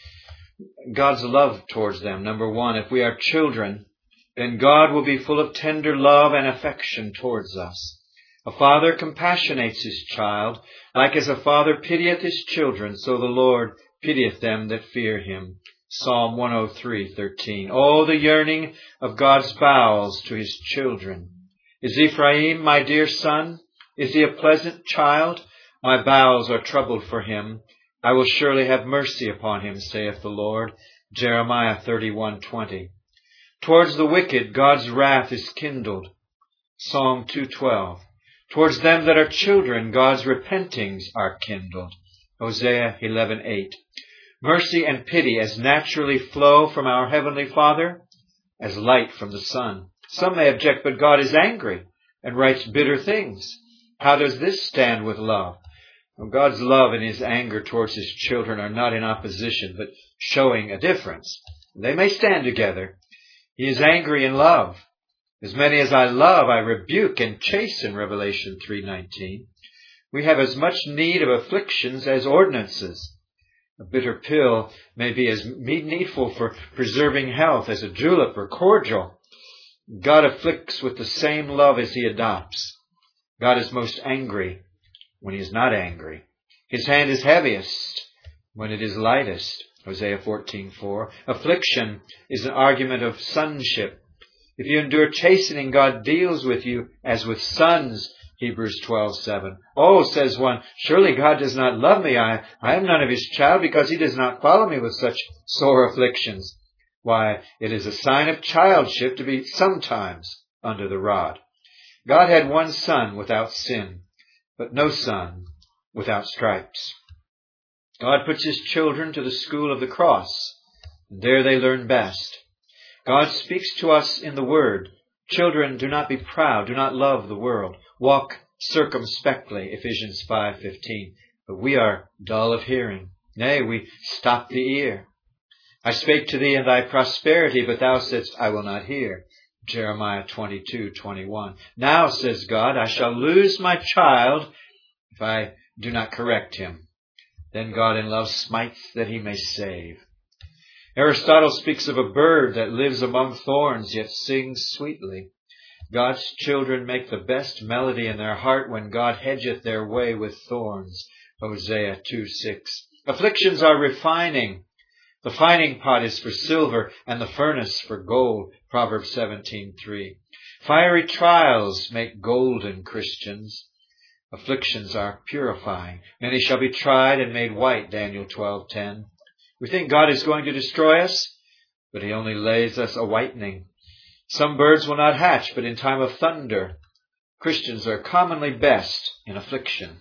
God's love towards them. Number one, if we are children, then God will be full of tender love and affection towards us. A father compassionates his child, like as a father pitieth his children, so the Lord pitieth them that fear him. Psalm 103:13. Oh, the yearning of God's bowels to his children. Is Ephraim my dear son? Is he a pleasant child? My bowels are troubled for him. I will surely have mercy upon him, saith the Lord. Jeremiah 31:20. Towards the wicked, God's wrath is kindled. Psalm 2:12. Towards them that are children, God's repentings are kindled. Hosea 11:8. Mercy and pity as naturally flow from our Heavenly Father as light from the sun. Some may object, but God is angry and writes bitter things. How does this stand with love? Well, God's love and his anger towards his children are not in opposition, but showing a difference. They may stand together. He is angry in love. As many as I love, I rebuke and chasten, Revelation 3:19. We have as much need of afflictions as ordinances. A bitter pill may be as needful for preserving health as a julep or cordial. God afflicts with the same love as he adopts. God is most angry when he is not angry. His hand is heaviest when it is lightest. Hosea 14:4. Affliction is an argument of sonship. If you endure chastening, God deals with you as with sons. Hebrews 12:7. Oh, says one, surely God does not love me. I am none of his child because he does not follow me with such sore afflictions. Why, it is a sign of childship to be sometimes under the rod. God had one son without sin, but no son without stripes. God puts his children to the school of the cross, and there they learn best. God speaks to us in the Word. Children, do not be proud, do not love the world. Walk circumspectly, Ephesians 5:15. But we are dull of hearing. Nay, we stop the ear. I spake to thee in thy prosperity, but thou saidst, I will not hear. Jeremiah 22:21. Now, says God, I shall lose my child if I do not correct him. Then God in love smites that he may save. Aristotle speaks of a bird that lives among thorns, yet sings sweetly. God's children make the best melody in their heart when God hedgeth their way with thorns. Hosea 2:6. Afflictions are refining. The fining pot is for silver and the furnace for gold. Proverbs 17:3. Fiery trials make golden Christians. Afflictions are purifying. Many shall be tried and made white. Daniel 12:10. We think God is going to destroy us? but he only lays us a whitening. Some birds will not hatch, but in time of thunder. Christians are commonly best in affliction.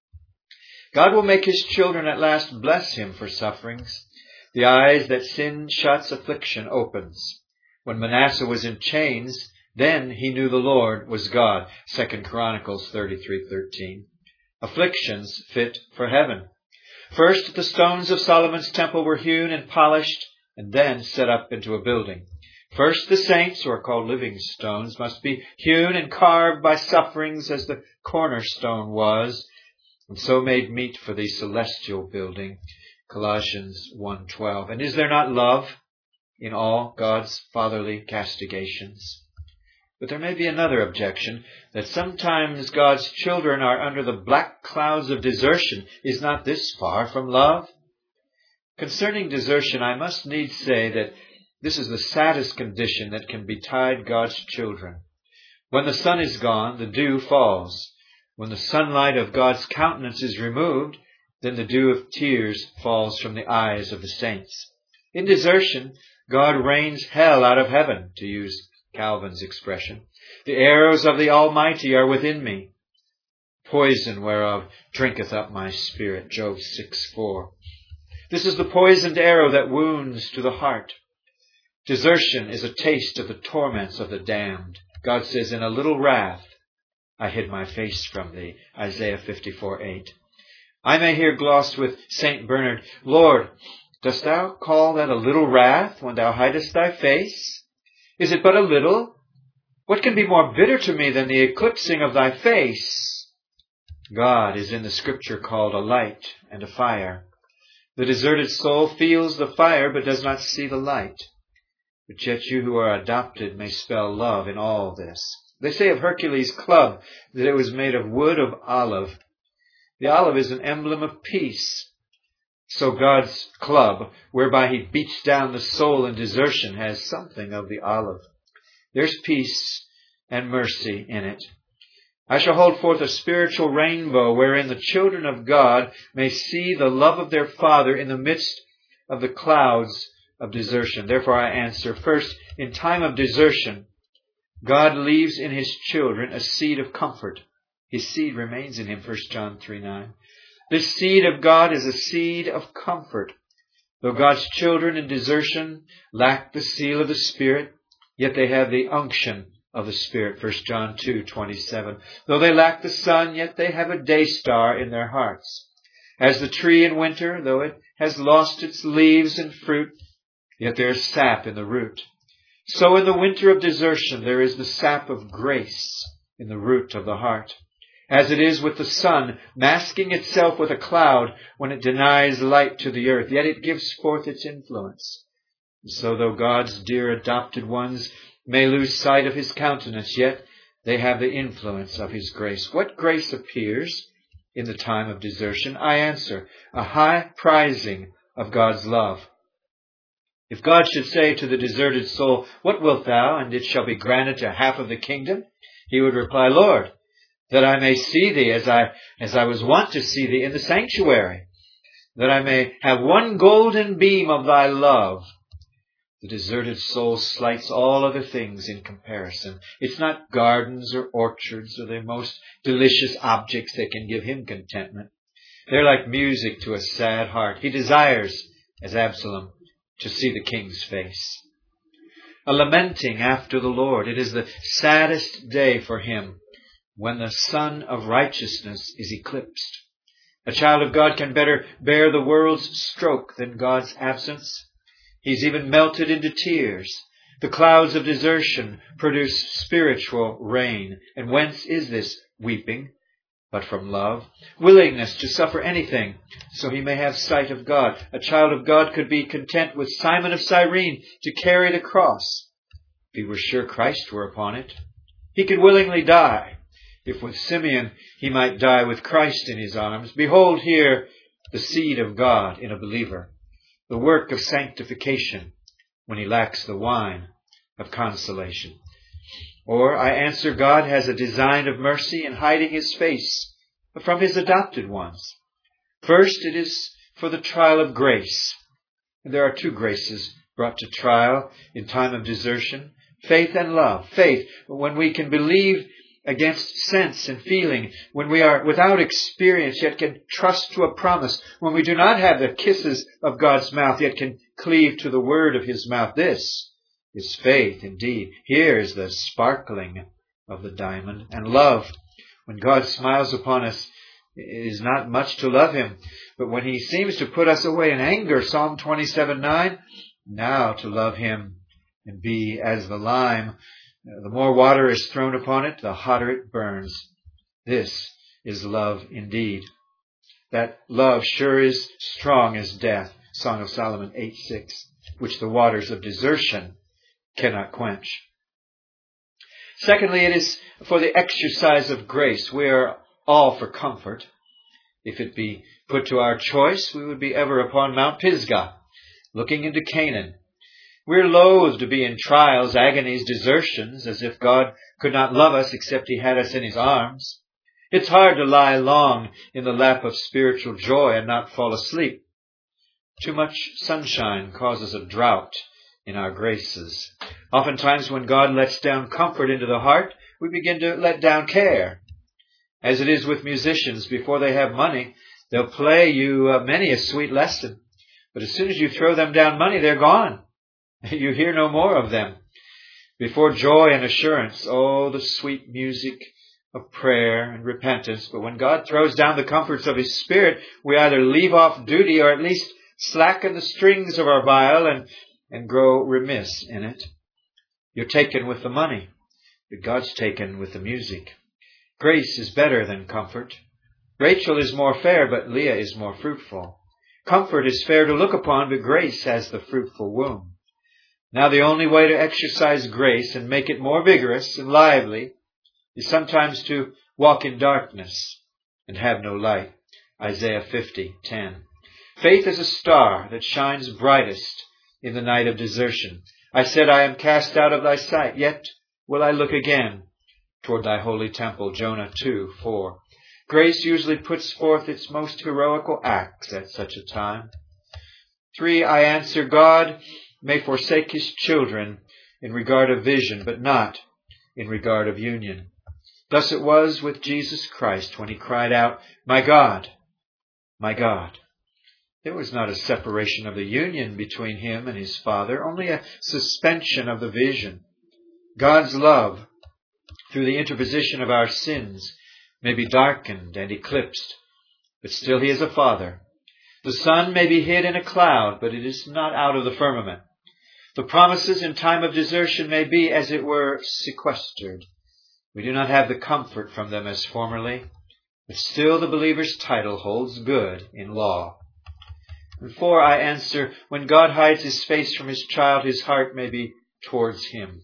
God will make his children at last bless him for sufferings. The eyes that sin shuts, affliction opens. When Manasseh was in chains, then he knew the Lord was God. 2 Chronicles 33:13. Afflictions fit for heaven. First, the stones of Solomon's temple were hewn and polished, and then set up into a building. First, the saints, who are called living stones, must be hewn and carved by sufferings as the cornerstone was, and so made meet for the celestial building. Colossians 1:12. And is there not love in all God's fatherly castigations? But there may be another objection, that sometimes God's children are under the black clouds of desertion. Is not this far from love? Concerning desertion, I must needs say that this is the saddest condition that can betide God's children. When the sun is gone, the dew falls. When the sunlight of God's countenance is removed, then the dew of tears falls from the eyes of the saints. In desertion, God rains hell out of heaven, to use Calvin's expression. The arrows of the Almighty are within me. Poison whereof drinketh up my spirit. Job 6:4. This is the poisoned arrow that wounds to the heart. Desertion is a taste of the torments of the damned. God says, in a little wrath I hid my face from thee. Isaiah 54:8. I may hear glossed with St. Bernard, Lord, dost thou call that a little wrath when thou hidest thy face? Is it but a little? What can be more bitter to me than the eclipsing of thy face? God is in the Scripture called a light and a fire. The deserted soul feels the fire but does not see the light. But yet you who are adopted may spell love in all this. They say of Hercules' club that it was made of wood of olive. The olive is an emblem of peace. So God's club, whereby he beats down the soul in desertion, has something of the olive. There's peace and mercy in it. I shall hold forth a spiritual rainbow wherein the children of God may see the love of their Father in the midst of the clouds of desertion. Therefore I answer, first, in time of desertion, God leaves in his children a seed of comfort. His seed remains in him, 1 John 3:9. This seed of God is a seed of comfort. Though God's children in desertion lack the seal of the Spirit, yet they have the unction of the Spirit, 1 John 2:27. Though they lack the sun, yet they have a day star in their hearts. As the tree in winter, though it has lost its leaves and fruit, yet there is sap in the root. So in the winter of desertion there is the sap of grace in the root of the heart. As it is with the sun, masking itself with a cloud when it denies light to the earth, yet it gives forth its influence. And so though God's dear adopted ones may lose sight of his countenance, yet they have the influence of his grace. What grace appears in the time of desertion? I answer, a high prizing of God's love. If God should say to the deserted soul, what wilt thou? And it shall be granted to half of the kingdom, he would reply, Lord, that I may see thee as I was wont to see thee in the sanctuary, that I may have one golden beam of thy love. The deserted soul slights all other things in comparison. It's not gardens or orchards or the most delicious objects that can give him contentment. They're like music to a sad heart. He desires, as Absalom, to see the king's face. A lamenting after the Lord. It is the saddest day for him when the sun of righteousness is eclipsed. A child of God can better bear the world's stroke than God's absence. He's even melted into tears. The clouds of desertion produce spiritual rain. And whence is this weeping? But from love. Willingness to suffer anything, so he may have sight of God. A child of God could be content with Simon of Cyrene to carry the cross, if he were sure Christ were upon it. He could willingly die, if with Simeon he might die with Christ in his arms. Behold here the seed of God in a believer, the work of sanctification when he lacks the wine of consolation. Or I answer, God has a design of mercy in hiding his face from his adopted ones. First, it is for the trial of grace. And there are two graces brought to trial in time of desertion. Faith and love. Faith, when we can believe against sense and feeling, when we are without experience yet can trust to a promise, when we do not have the kisses of God's mouth yet can cleave to the word of his mouth. This is faith indeed. Here is the sparkling of the diamond. And love, when God smiles upon us, it is not much to love him, but when he seems to put us away in anger, Psalm 27:9, now to love him and be as the lime. The more water is thrown upon it, the hotter it burns. This is love indeed. That love sure is strong as death. Song of Solomon 8:6, which the waters of desertion cannot quench. Secondly, it is for the exercise of grace. We are all for comfort. If it be put to our choice, we would be ever upon Mount Pisgah, looking into Canaan. We're loath to be in trials, agonies, desertions, as if God could not love us except he had us in his arms. It's hard to lie long in the lap of spiritual joy and not fall asleep. Too much sunshine causes a drought in our graces. Oftentimes when God lets down comfort into the heart, we begin to let down care. As it is with musicians, before they have money, they'll play you many a sweet lesson. But as soon as you throw them down money, they're gone. You hear no more of them. Before joy and assurance, oh, the sweet music of prayer and repentance. But when God throws down the comforts of his Spirit, we either leave off duty or at least slacken the strings of our viol and grow remiss in it. You're taken with the money, but God's taken with the music. Grace is better than comfort. Rachel is more fair, but Leah is more fruitful. Comfort is fair to look upon, but grace has the fruitful womb. Now the only way to exercise grace and make it more vigorous and lively is sometimes to walk in darkness and have no light. Isaiah 50:10. Faith is a star that shines brightest in the night of desertion. I said, I am cast out of thy sight, yet will I look again toward thy holy temple. Jonah 2:4. Grace usually puts forth its most heroical acts at such a time. 3, I answer, God may forsake his children in regard of vision, but not in regard of union. Thus it was with Jesus Christ when he cried out, my God, my God. There was not a separation of the union between him and his Father, only a suspension of the vision. God's love, through the interposition of our sins, may be darkened and eclipsed, but still he is a Father. The sun may be hid in a cloud, but it is not out of the firmament. The promises in time of desertion may be, as it were, sequestered. We do not have the comfort from them as formerly, but still the believer's title holds good in law. And 4, I answer, when God hides his face from his child, his heart may be towards him.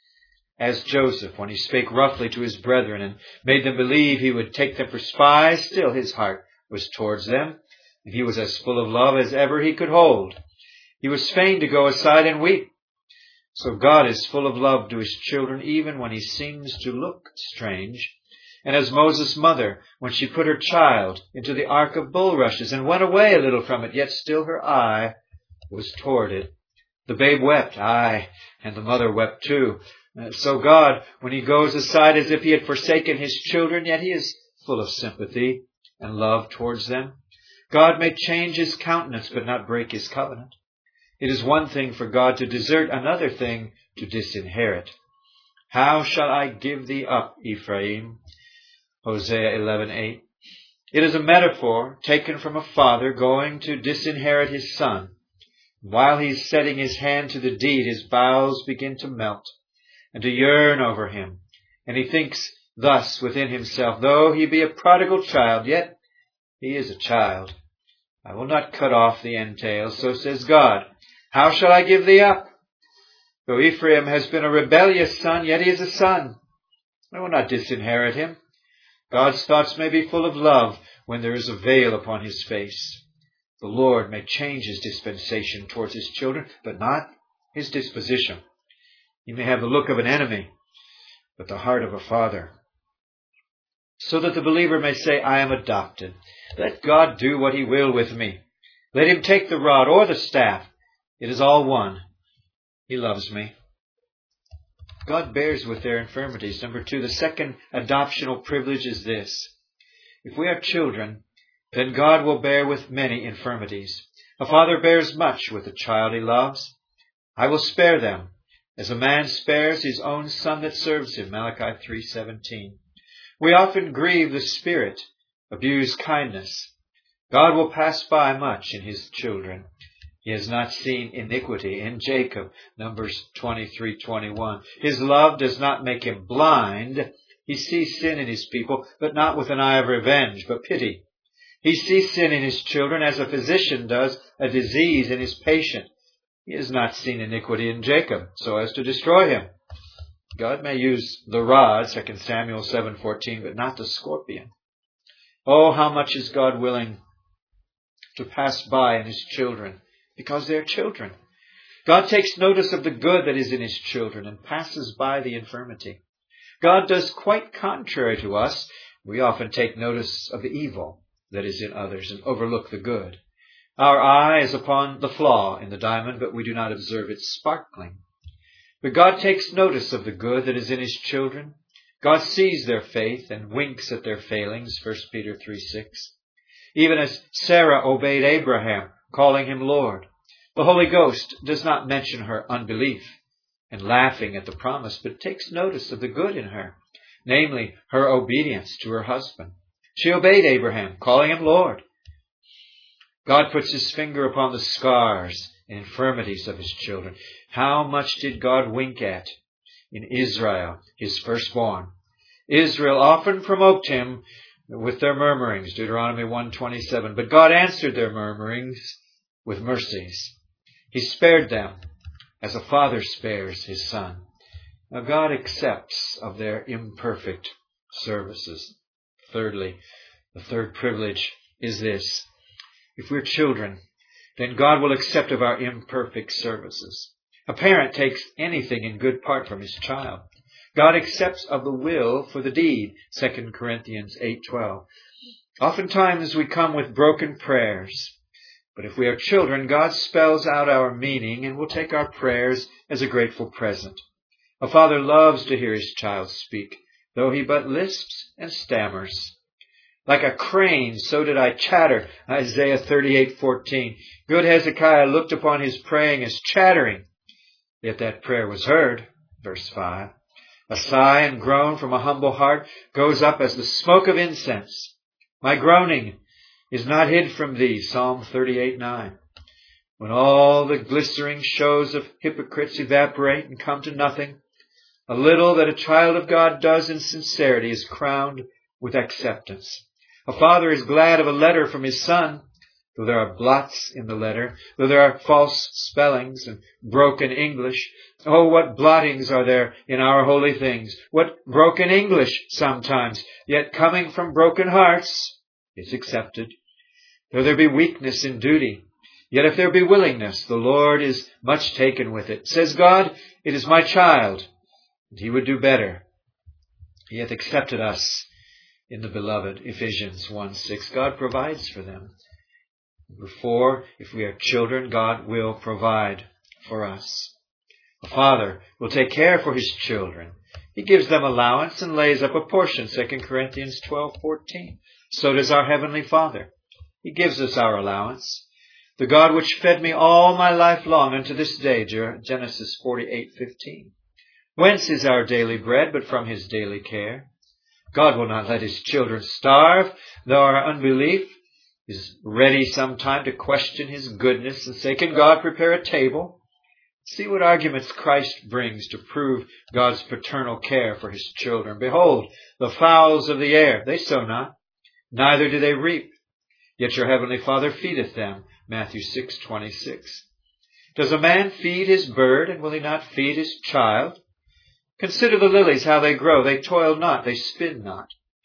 As Joseph, when he spake roughly to his brethren and made them believe he would take them for spies, still his heart was towards them, and he was as full of love as ever he could hold. He was fain to go aside and weep. So God is full of love to his children, even when he seems to look strange. And as Moses' mother, when she put her child into the ark of bulrushes and went away a little from it, yet still her eye was toward it. The babe wept, aye, and the mother wept too. So God, when he goes aside as if he had forsaken his children, yet he is full of sympathy and love towards them. God may change his countenance, but not break his covenant. It is one thing for God to desert, another thing to disinherit. How shall I give thee up, Ephraim? Hosea 11:8. It is a metaphor taken from a father going to disinherit his son. While he's setting his hand to the deed, his bowels begin to melt and to yearn over him. And he thinks thus within himself, though he be a prodigal child, yet he is a child. I will not cut off the entail, so says God. How shall I give thee up? Though Ephraim has been a rebellious son, yet he is a son. I will not disinherit him. God's thoughts may be full of love when there is a veil upon his face. The Lord may change his dispensation towards his children, but not his disposition. He may have the look of an enemy, but the heart of a father. So that the believer may say, I am adopted. Let God do what he will with me. Let him take the rod or the staff. It is all one. He loves me. God bears with their infirmities. Number 2, the second adoptional privilege is this. If we are children, then God will bear with many infirmities. A father bears much with the child he loves. I will spare them, as a man spares his own son that serves him. Malachi 3:17. We often grieve the Spirit, abuse kindness. God will pass by much in his children. He has not seen iniquity in Jacob. Numbers 23:21. His love does not make him blind. He sees sin in his people, but not with an eye of revenge, but pity. He sees sin in his children as a physician does a disease in his patient. He has not seen iniquity in Jacob, so as to destroy him. God may use the rod, 2 Samuel 7:14, but not the scorpion. Oh, how much is God willing to pass by in his children, because they are children. God takes notice of the good that is in his children and passes by the infirmity. God does quite contrary to us. We often take notice of the evil that is in others and overlook the good. Our eye is upon the flaw in the diamond, but we do not observe its sparkling. But God takes notice of the good that is in his children. God sees their faith and winks at their failings, 1 Peter 3:6. Even as Sarah obeyed Abraham, calling him Lord, the Holy Ghost does not mention her unbelief and laughing at the promise, but takes notice of the good in her, namely her obedience to her husband. She obeyed Abraham, calling him Lord. God puts his finger upon the scars and infirmities of his children. How much did God wink at in Israel, his firstborn? Israel often provoked him with their murmurings, Deuteronomy 1:27. But God answered their murmurings with mercies. He spared them as a father spares his son. Now God accepts of their imperfect services. Thirdly, the third privilege is this. If we're children, then God will accept of our imperfect services. A parent takes anything in good part from his child. God accepts of the will for the deed, 2 Corinthians 8:12. Oftentimes we come with broken prayers, but if we are children, God spells out our meaning and will take our prayers as a grateful present. A father loves to hear his child speak, though he but lisps and stammers. Like a crane, so did I chatter, Isaiah 38:14. Good Hezekiah looked upon his praying as chattering, yet that prayer was heard, verse 5. A sigh and groan from a humble heart goes up as the smoke of incense. My groaning is not hid from thee, Psalm 38:9. When all the glistering shows of hypocrites evaporate and come to nothing, a little that a child of God does in sincerity is crowned with acceptance. A father is glad of a letter from his son, though there are blots in the letter, though there are false spellings and broken English. Oh, what blottings are there in our holy things! What broken English sometimes, yet coming from broken hearts, is accepted. Though there be weakness in duty, yet if there be willingness, the Lord is much taken with it. Says God, it is my child, and he would do better. He hath accepted us in the beloved, Ephesians 1:6. God provides for them. Number 4, if we are children, God will provide for us. A father will take care for his children. He gives them allowance and lays up a portion, 2 Corinthians 12:14. So does our Heavenly Father. He gives us our allowance. The God which fed me all my life long unto this day, Genesis 48:15. Whence is our daily bread, but from his daily care? God will not let his children starve, though our unbelief is ready sometime to question his goodness and say, can God prepare a table? See what arguments Christ brings to prove God's paternal care for his children. Behold, the fowls of the air, they sow not, neither do they reap, yet your heavenly Father feedeth them. Matthew 6:26. Does a man feed his bird, and will he not feed his child? Consider the lilies, how they grow. They toil not, they spin not.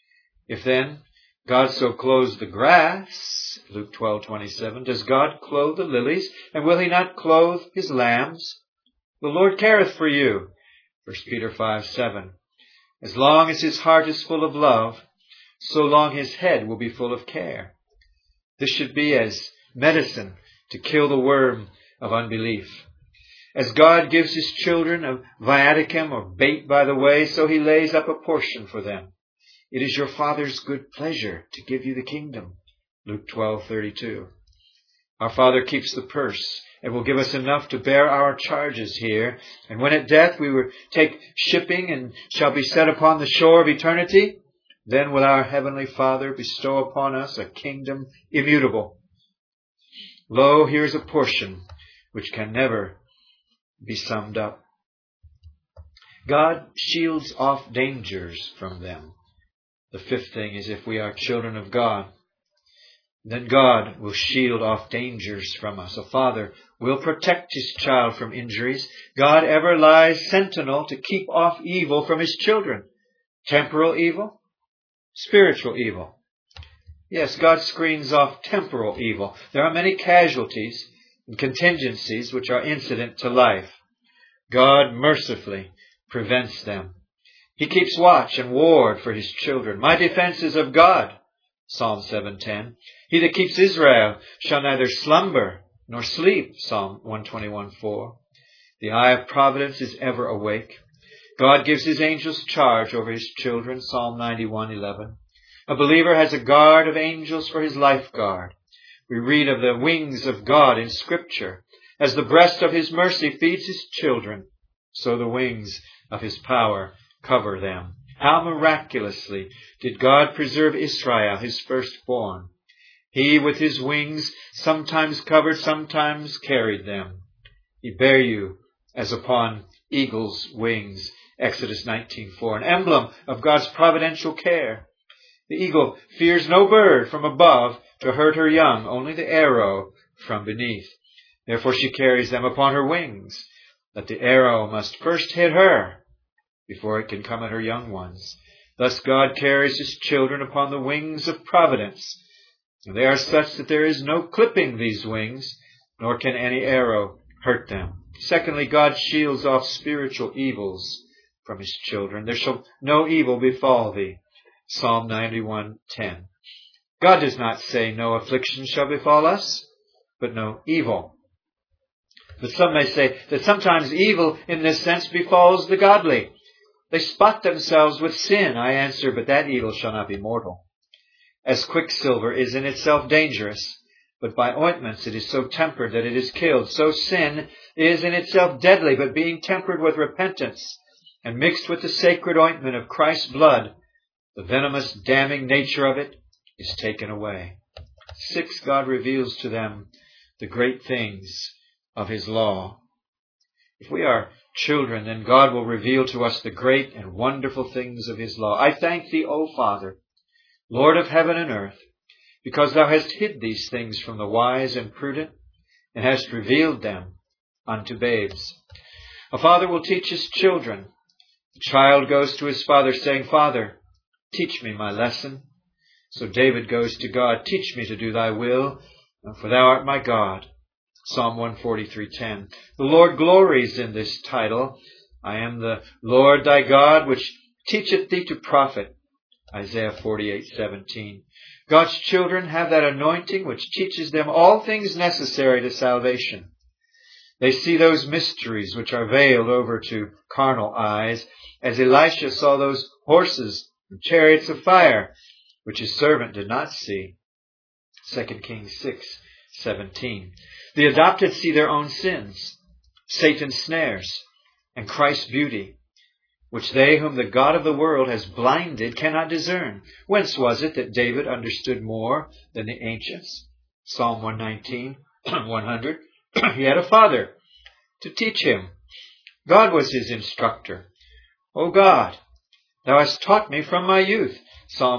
If then God so clothes the grass, Luke 12:27, does God clothe the lilies, and will he not clothe his lambs? The Lord careth for you, 1 Peter 5:7. As long as his heart is full of love, so long his head will be full of care. This should be as medicine to kill the worm of unbelief. As God gives his children a viaticum or bait by the way, so he lays up a portion for them. It is your Father's good pleasure to give you the kingdom. Luke 12:32. Our Father keeps the purse and will give us enough to bear our charges here. And when at death we will take shipping and shall be set upon the shore of eternity, then will our heavenly Father bestow upon us a kingdom immutable. Lo, here is a portion which can never be summed up. God shields off dangers from them. The fifth thing is, if we are children of God, then God will shield off dangers from us. A father will protect his child from injuries. God ever lies sentinel to keep off evil from his children. Temporal evil, spiritual evil. Yes, God screens off temporal evil. There are many casualties and contingencies which are incident to life. God mercifully prevents them. He keeps watch and ward for his children. My defense is of God. Psalm 7:10. He that keeps Israel shall neither slumber nor sleep. Psalm 121:4. The eye of providence is ever awake. God gives his angels charge over his children. Psalm 91:11. A believer has a guard of angels for his lifeguard. We read of the wings of God in Scripture. As the breast of his mercy feeds his children, so the wings of his power cover them. How miraculously did God preserve Israel, his firstborn. He with his wings sometimes covered, sometimes carried them. He bare you as upon eagle's wings. Exodus 19:4, an emblem of God's providential care. The eagle fears no bird from above to hurt her young, only the arrow from beneath. Therefore she carries them upon her wings. But the arrow must first hit her before it can come at her young ones. Thus God carries his children upon the wings of providence. And they are such that there is no clipping these wings, nor can any arrow hurt them. Secondly, God shields off spiritual evils from his children. There shall no evil befall thee. Psalm 91:10. God does not say no affliction shall befall us, but no evil. But some may say that sometimes evil in this sense befalls the godly. They spot themselves with sin. I answer, but that evil shall not be mortal. As quicksilver is in itself dangerous, but by ointments it is so tempered that it is killed, so sin is in itself deadly, but being tempered with repentance and mixed with the sacred ointment of Christ's blood, the venomous damning nature of it is taken away. 6, God reveals to them the great things of his law. If we are children, then God will reveal to us the great and wonderful things of his law. I thank thee, O Father, Lord of heaven and earth, because thou hast hid these things from the wise and prudent, and hast revealed them unto babes. A father will teach his children. The child goes to his father saying, Father, teach me my lesson. So David goes to God, teach me to do thy will, for thou art my God. Psalm 143:10. The Lord glories in this title. I am the Lord thy God, which teacheth thee to profit. Isaiah 48:17. God's children have that anointing which teaches them all things necessary to salvation. They see those mysteries which are veiled over to carnal eyes, as Elisha saw those horses and chariots of fire, which his servant did not see. 2 Kings 6:17. The adopted see their own sins, Satan's snares, and Christ's beauty, which they whom the God of the world has blinded cannot discern. Whence was it that David understood more than the ancients? Psalm 119:100. He had a father to teach him. God was his instructor. O God, thou hast taught me from my youth. Psalm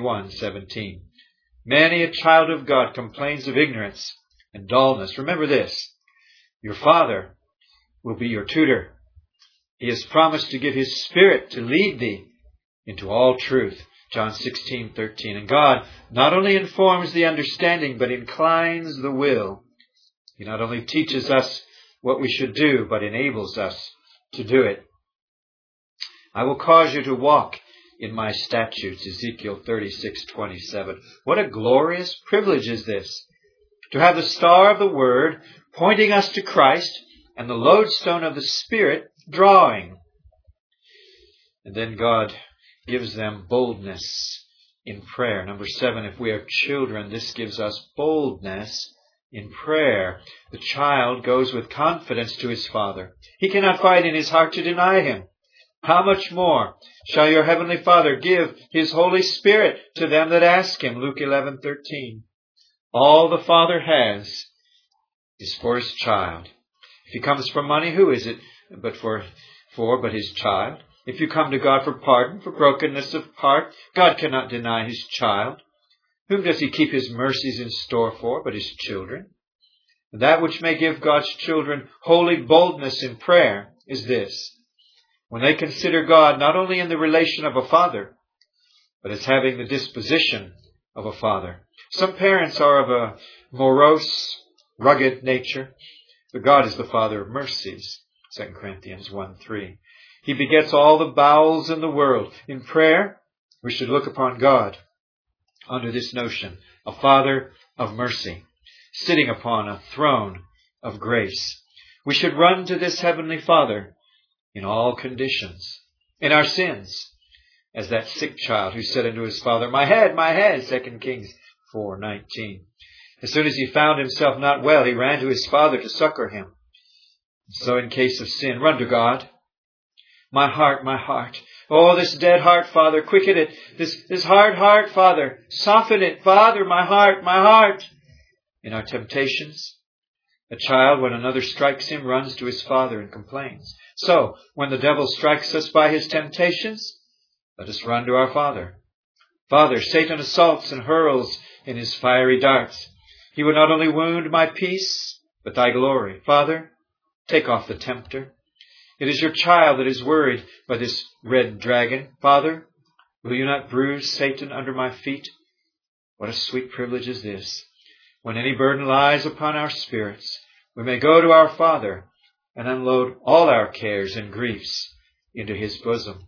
71:17. Many a child of God complains of ignorance and dullness. Remember this, your Father will be your tutor. He has promised to give his Spirit to lead thee into all truth. John 16:13. And God not only informs the understanding, but inclines the will. He not only teaches us what we should do, but enables us to do it. I will cause you to walk in my statutes. Ezekiel 36:27. What a glorious privilege is this, to have the star of the Word pointing us to Christ and the lodestone of the Spirit drawing. And then God gives them boldness in prayer. Number 7, if we are children, this gives us boldness in prayer. The child goes with confidence to his father. He cannot find in his heart to deny him. How much more shall your heavenly Father give his Holy Spirit to them that ask him? Luke 11:13. All the Father has is for his child. If he comes for money, who is it but his child? If you come to God for pardon, for brokenness of heart, God cannot deny his child. Whom does he keep his mercies in store for but his children? That which may give God's children holy boldness in prayer is this: when they consider God not only in the relation of a father, but as having the disposition of a father. Some parents are of a morose, rugged nature, but God is the Father of mercies. 2 Corinthians 1:3. He begets all the bowels in the world. In prayer, we should look upon God under this notion, a Father of mercy, sitting upon a throne of grace. We should run to this Heavenly Father in all conditions, in our sins, as that sick child who said unto his father, my head, 2 Kings 4:19. As soon as he found himself not well, he ran to his father to succor him. So in case of sin, run to God. My heart. Oh, this dead heart, Father, quicken it. This hard heart, Father, soften it. Father, my heart. In our temptations, a child, when another strikes him, runs to his father and complains. So, when the devil strikes us by his temptations, let us run to our Father. Father, Satan assaults and hurls in his fiery darts. He would not only wound my peace, but thy glory. Father, take off the tempter. It is your child that is worried by this red dragon. Father, will you not bruise Satan under my feet? What a sweet privilege is this. When any burden lies upon our spirits, we may go to our Father and unload all our cares and griefs into his bosom.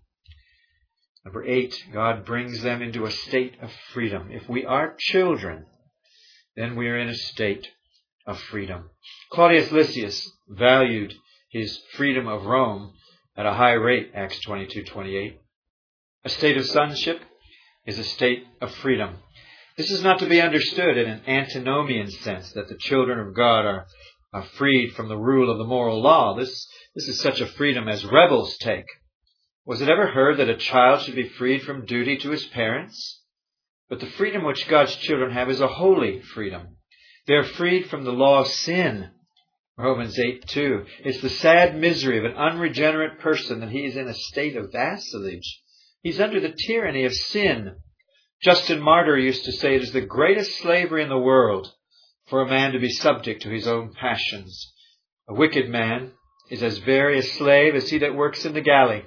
Number 8, God brings them into a state of freedom. If we are children, then we are in a state of freedom. Claudius Lysias valued his freedom of Rome at a high rate, Acts 22:28. A state of sonship is a state of freedom. This is not to be understood in an antinomian sense, that the children of God are freed from the rule of the moral law. This is such a freedom as rebels take. Was it ever heard that a child should be freed from duty to his parents? But the freedom which God's children have is a holy freedom. They are freed from the law of sin. Romans 8:2. It's the sad misery of an unregenerate person that he is in a state of vassalage. He's under the tyranny of sin. Justin Martyr used to say it is the greatest slavery in the world for a man to be subject to his own passions. A wicked man is as very a slave as he that works in the galley.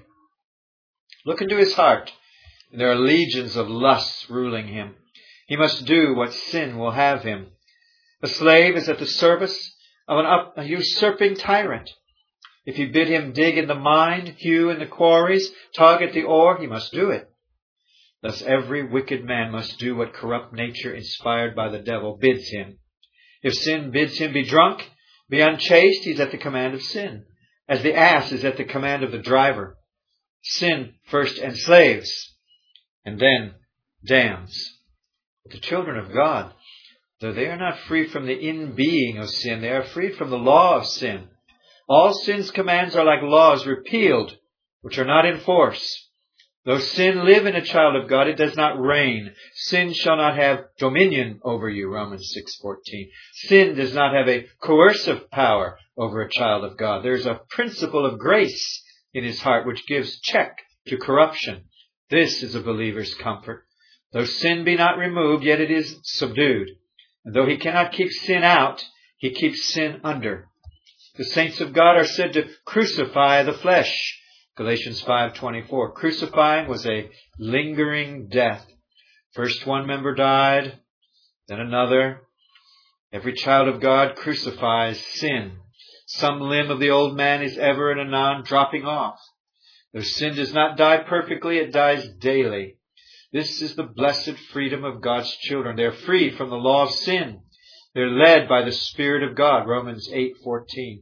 Look into his heart, and there are legions of lusts ruling him. He must do what sin will have him. A slave is at the service of a usurping tyrant. If you bid him dig in the mine, hew in the quarries, tug at the oar, he must do it. Thus every wicked man must do what corrupt nature, inspired by the devil, bids him. If sin bids him be drunk, be unchaste, he's at the command of sin, as the ass is at the command of the driver. Sin first enslaves, and then damns. But the children of God, though they are not free from the in-being of sin, they are freed from the law of sin. All sin's commands are like laws repealed, which are not in force. Though sin live in a child of God, it does not reign. Sin shall not have dominion over you, Romans 6:14. Sin does not have a coercive power over a child of God. There is a principle of grace in his heart which gives check to corruption. This is a believer's comfort. Though sin be not removed, yet it is subdued. And though he cannot keep sin out, he keeps sin under. The saints of God are said to crucify the flesh. Galatians 5:24. Crucifying was a lingering death. First one member died, then another. Every child of God crucifies sin. Some limb of the old man is ever and anon dropping off. Though sin does not die perfectly, it dies daily. This is the blessed freedom of God's children. They're freed from the law of sin. They're led by the Spirit of God, Romans 8:14.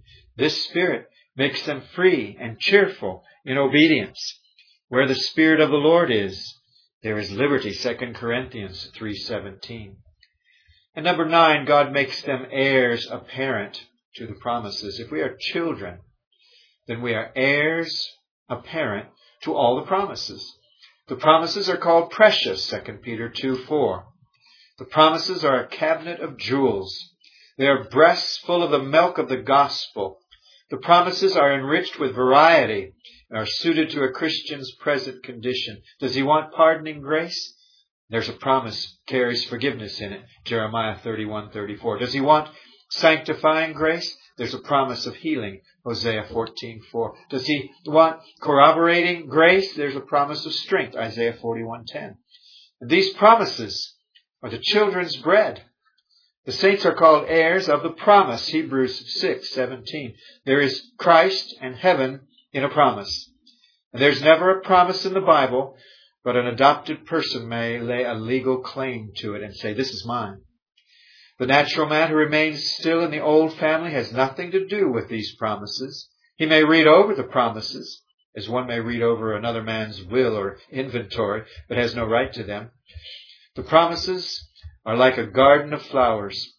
This Spirit makes them free and cheerful in obedience. Where the Spirit of the Lord is, there is liberty, 2 Corinthians 3:17. And number 9, God makes them heirs apparent to the promises. If we are children, then we are heirs apparent to all the promises. The promises are called precious, 2 Peter 2:4. The promises are a cabinet of jewels. They are breasts full of the milk of the gospel. The promises are enriched with variety and are suited to a Christian's present condition. Does he want pardoning grace? There's a promise carries forgiveness in it, Jeremiah 31:34. Does he want sanctifying grace? There's a promise of healing, Hosea 14:4. Does he want corroborating grace? There's a promise of strength, Isaiah 41:10. And these promises are the children's bread. The saints are called heirs of the promise, Hebrews 6:17. There is Christ and heaven in a promise. And there's never a promise in the Bible, but an adopted person may lay a legal claim to it and say, this is mine. The natural man who remains still in the old family has nothing to do with these promises. He may read over the promises, as one may read over another man's will or inventory, but has no right to them. The promises are like a garden of flowers,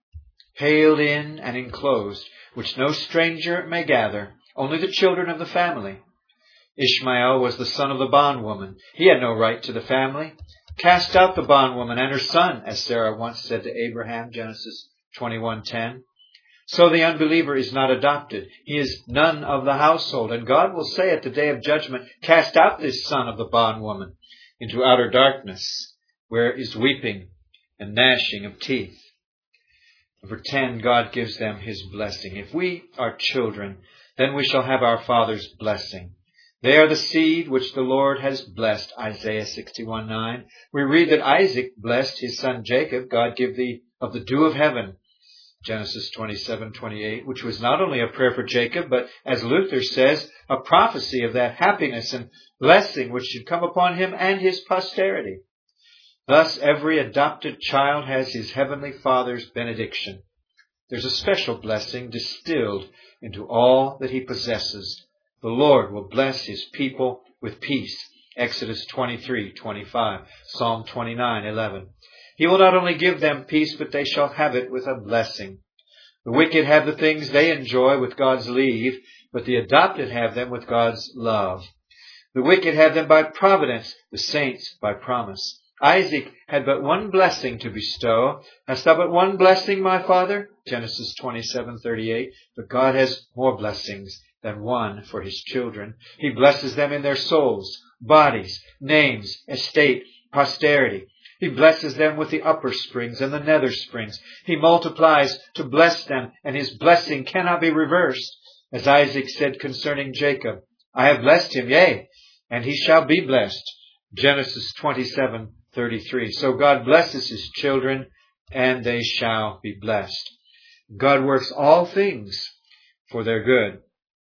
paled in and enclosed, which no stranger may gather, only the children of the family. Ishmael was the son of the bondwoman. He had no right to the family. Cast out the bondwoman and her son, as Sarah once said to Abraham, Genesis 21:10. So the unbeliever is not adopted. He is none of the household. And God will say at the day of judgment, cast out this son of the bondwoman into outer darkness, where is weeping and gnashing of teeth. Number 10, God gives them his blessing. If we are children, then we shall have our Father's blessing. They are the seed which the Lord has blessed, Isaiah 61:9. We read that Isaac blessed his son Jacob. God give thee of the dew of heaven, Genesis 27:28, which was not only a prayer for Jacob, but, as Luther says, a prophecy of that happiness and blessing which should come upon him and his posterity. Thus, every adopted child has his heavenly Father's benediction. There's a special blessing distilled into all that he possesses. The Lord will bless his people with peace. Exodus 23:25, Psalm 29:11. He will not only give them peace, but they shall have it with a blessing. The wicked have the things they enjoy with God's leave, but the adopted have them with God's love. The wicked have them by providence, the saints by promise. Isaac had but one blessing to bestow. Hast thou but one blessing, my father? Genesis 27:38. But God has more blessings than one for his children. He blesses them in their souls, bodies, names, estate, posterity. He blesses them with the upper springs and the nether springs. He multiplies to bless them, and his blessing cannot be reversed. As Isaac said concerning Jacob, I have blessed him, yea, and he shall be blessed. Genesis 27:33. So God blesses his children, and they shall be blessed. God works all things for their good.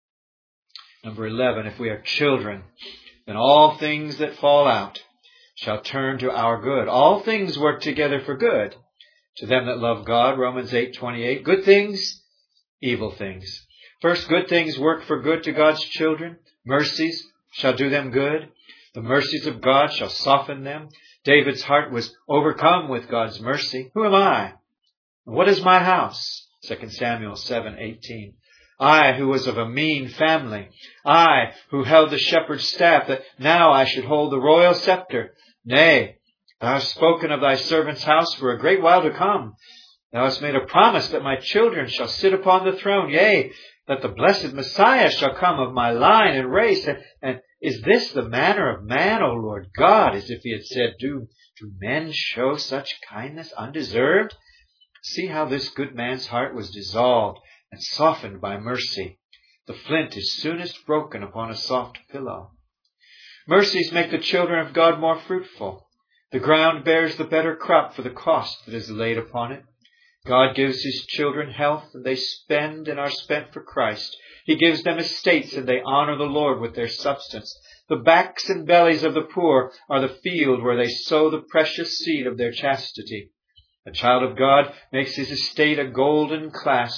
Number 11, if we are children, then all things that fall out shall turn to our good. All things work together for good to them that love God, Romans 8:28. Good things, evil things. First, good things work for good to God's children. Mercies shall do them good. The mercies of God shall soften them. David's heart was overcome with God's mercy. Who am I? What is my house? 2 Samuel 7:18. I, who was of a mean family, I, who held the shepherd's staff, that now I should hold the royal scepter. Nay, thou hast spoken of thy servant's house for a great while to come. Thou hast made a promise that my children shall sit upon the throne, yea, that the blessed Messiah shall come of my line and race. And is this the manner of man, O Lord God? As if he had said, do men show such kindness undeserved? See how this good man's heart was dissolved and softened by mercy. The flint is soonest broken upon a soft pillow. Mercies make the children of God more fruitful. The ground bears the better crop for the cost that is laid upon it. God gives his children health, and they spend and are spent for Christ. He gives them estates, and they honor the Lord with their substance. The backs and bellies of the poor are the field where they sow the precious seed of their chastity. A child of God makes his estate a golden clasp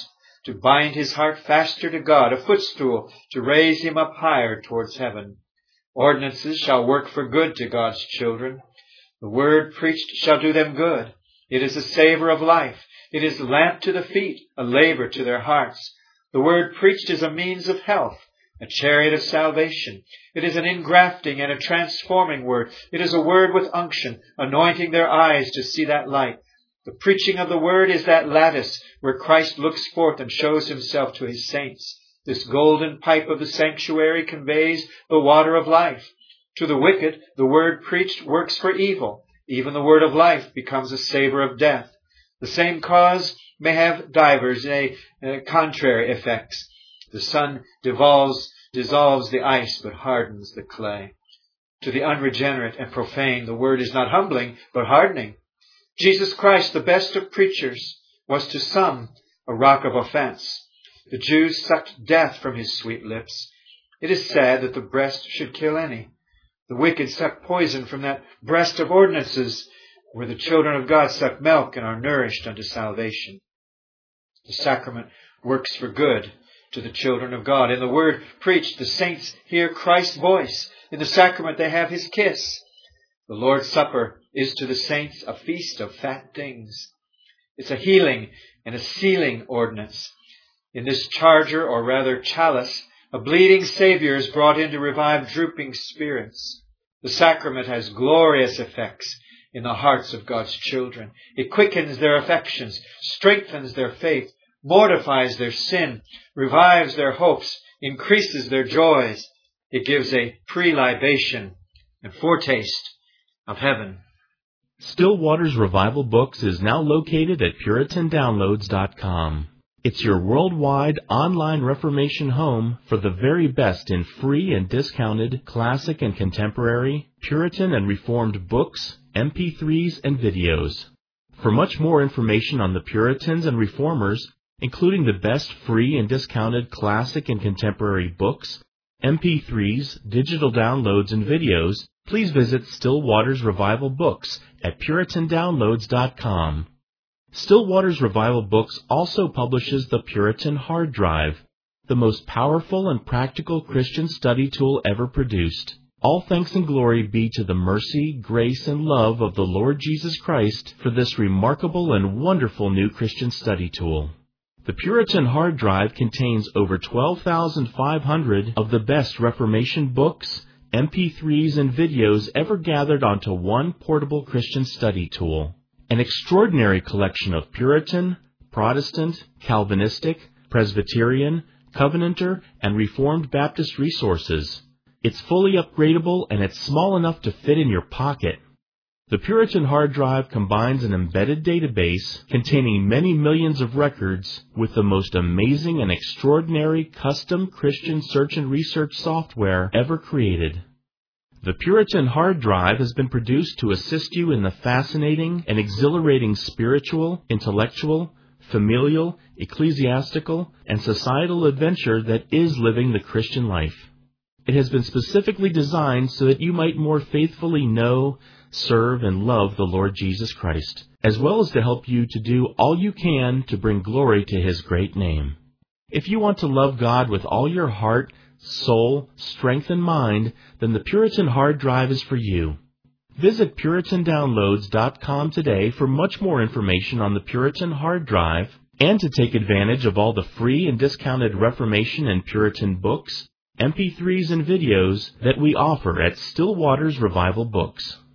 to bind his heart faster to God, a footstool to raise him up higher towards heaven. Ordinances shall work for good to God's children. The word preached shall do them good. It is a savor of life. It is a lamp to the feet, a labor to their hearts. The word preached is a means of health, a chariot of salvation. It is an ingrafting and a transforming word. It is a word with unction, anointing their eyes to see that light. The preaching of the word is that lattice where Christ looks forth and shows himself to his saints. This golden pipe of the sanctuary conveys the water of life. To the wicked, the word preached works for evil. Even the word of life becomes a savor of death. The same cause may have divers, contrary effects. The sun dissolves the ice, but hardens the clay. To the unregenerate and profane, the word is not humbling, but hardening. Jesus Christ, the best of preachers, was to some a rock of offense. The Jews sucked death from his sweet lips. It is sad that the breast should kill any. The wicked suck poison from that breast of ordinances, where the children of God suck milk and are nourished unto salvation. The sacrament works for good to the children of God. In the word preached, the saints hear Christ's voice. In the sacrament, they have his kiss. The Lord's Supper is to the saints a feast of fat things. It's a healing and a sealing ordinance. In this charger, or rather chalice, a bleeding Savior is brought in to revive drooping spirits. The sacrament has glorious effects in the hearts of God's children. It quickens their affections, strengthens their faith, mortifies their sin, revives their hopes, increases their joys. It gives a pre-libation and foretaste of heaven. Still Waters Revival Books is now located at PuritanDownloads.com. It's your worldwide online Reformation home for the very best in free and discounted classic and contemporary, Puritan and Reformed books, MP3s, and videos. For much more information on the Puritans and Reformers, including the best free and discounted classic and contemporary books, MP3s, digital downloads, and videos, please visit Still Waters Revival Books at PuritanDownloads.com. Still Waters Revival Books also publishes the Puritan Hard Drive, the most powerful and practical Christian study tool ever produced. All thanks and glory be to the mercy, grace, and love of the Lord Jesus Christ for this remarkable and wonderful new Christian study tool. The Puritan Hard Drive contains over 12,500 of the best Reformation books, MP3s, and videos ever gathered onto one portable Christian study tool. An extraordinary collection of Puritan, Protestant, Calvinistic, Presbyterian, Covenanter, and Reformed Baptist resources. It's fully upgradable and it's small enough to fit in your pocket. The Puritan Hard Drive combines an embedded database containing many millions of records with the most amazing and extraordinary custom Christian search and research software ever created. The Puritan Hard Drive has been produced to assist you in the fascinating and exhilarating spiritual, intellectual, familial, ecclesiastical, and societal adventure that is living the Christian life. It has been specifically designed so that you might more faithfully know, serve, and love the Lord Jesus Christ, as well as to help you to do all you can to bring glory to His great name. If you want to love God with all your heart, soul, strength, and mind, then the Puritan Hard Drive is for you. Visit PuritanDownloads.com today for much more information on the Puritan Hard Drive and to take advantage of all the free and discounted Reformation and Puritan books, MP3s, and videos that we offer at Still Waters Revival Books.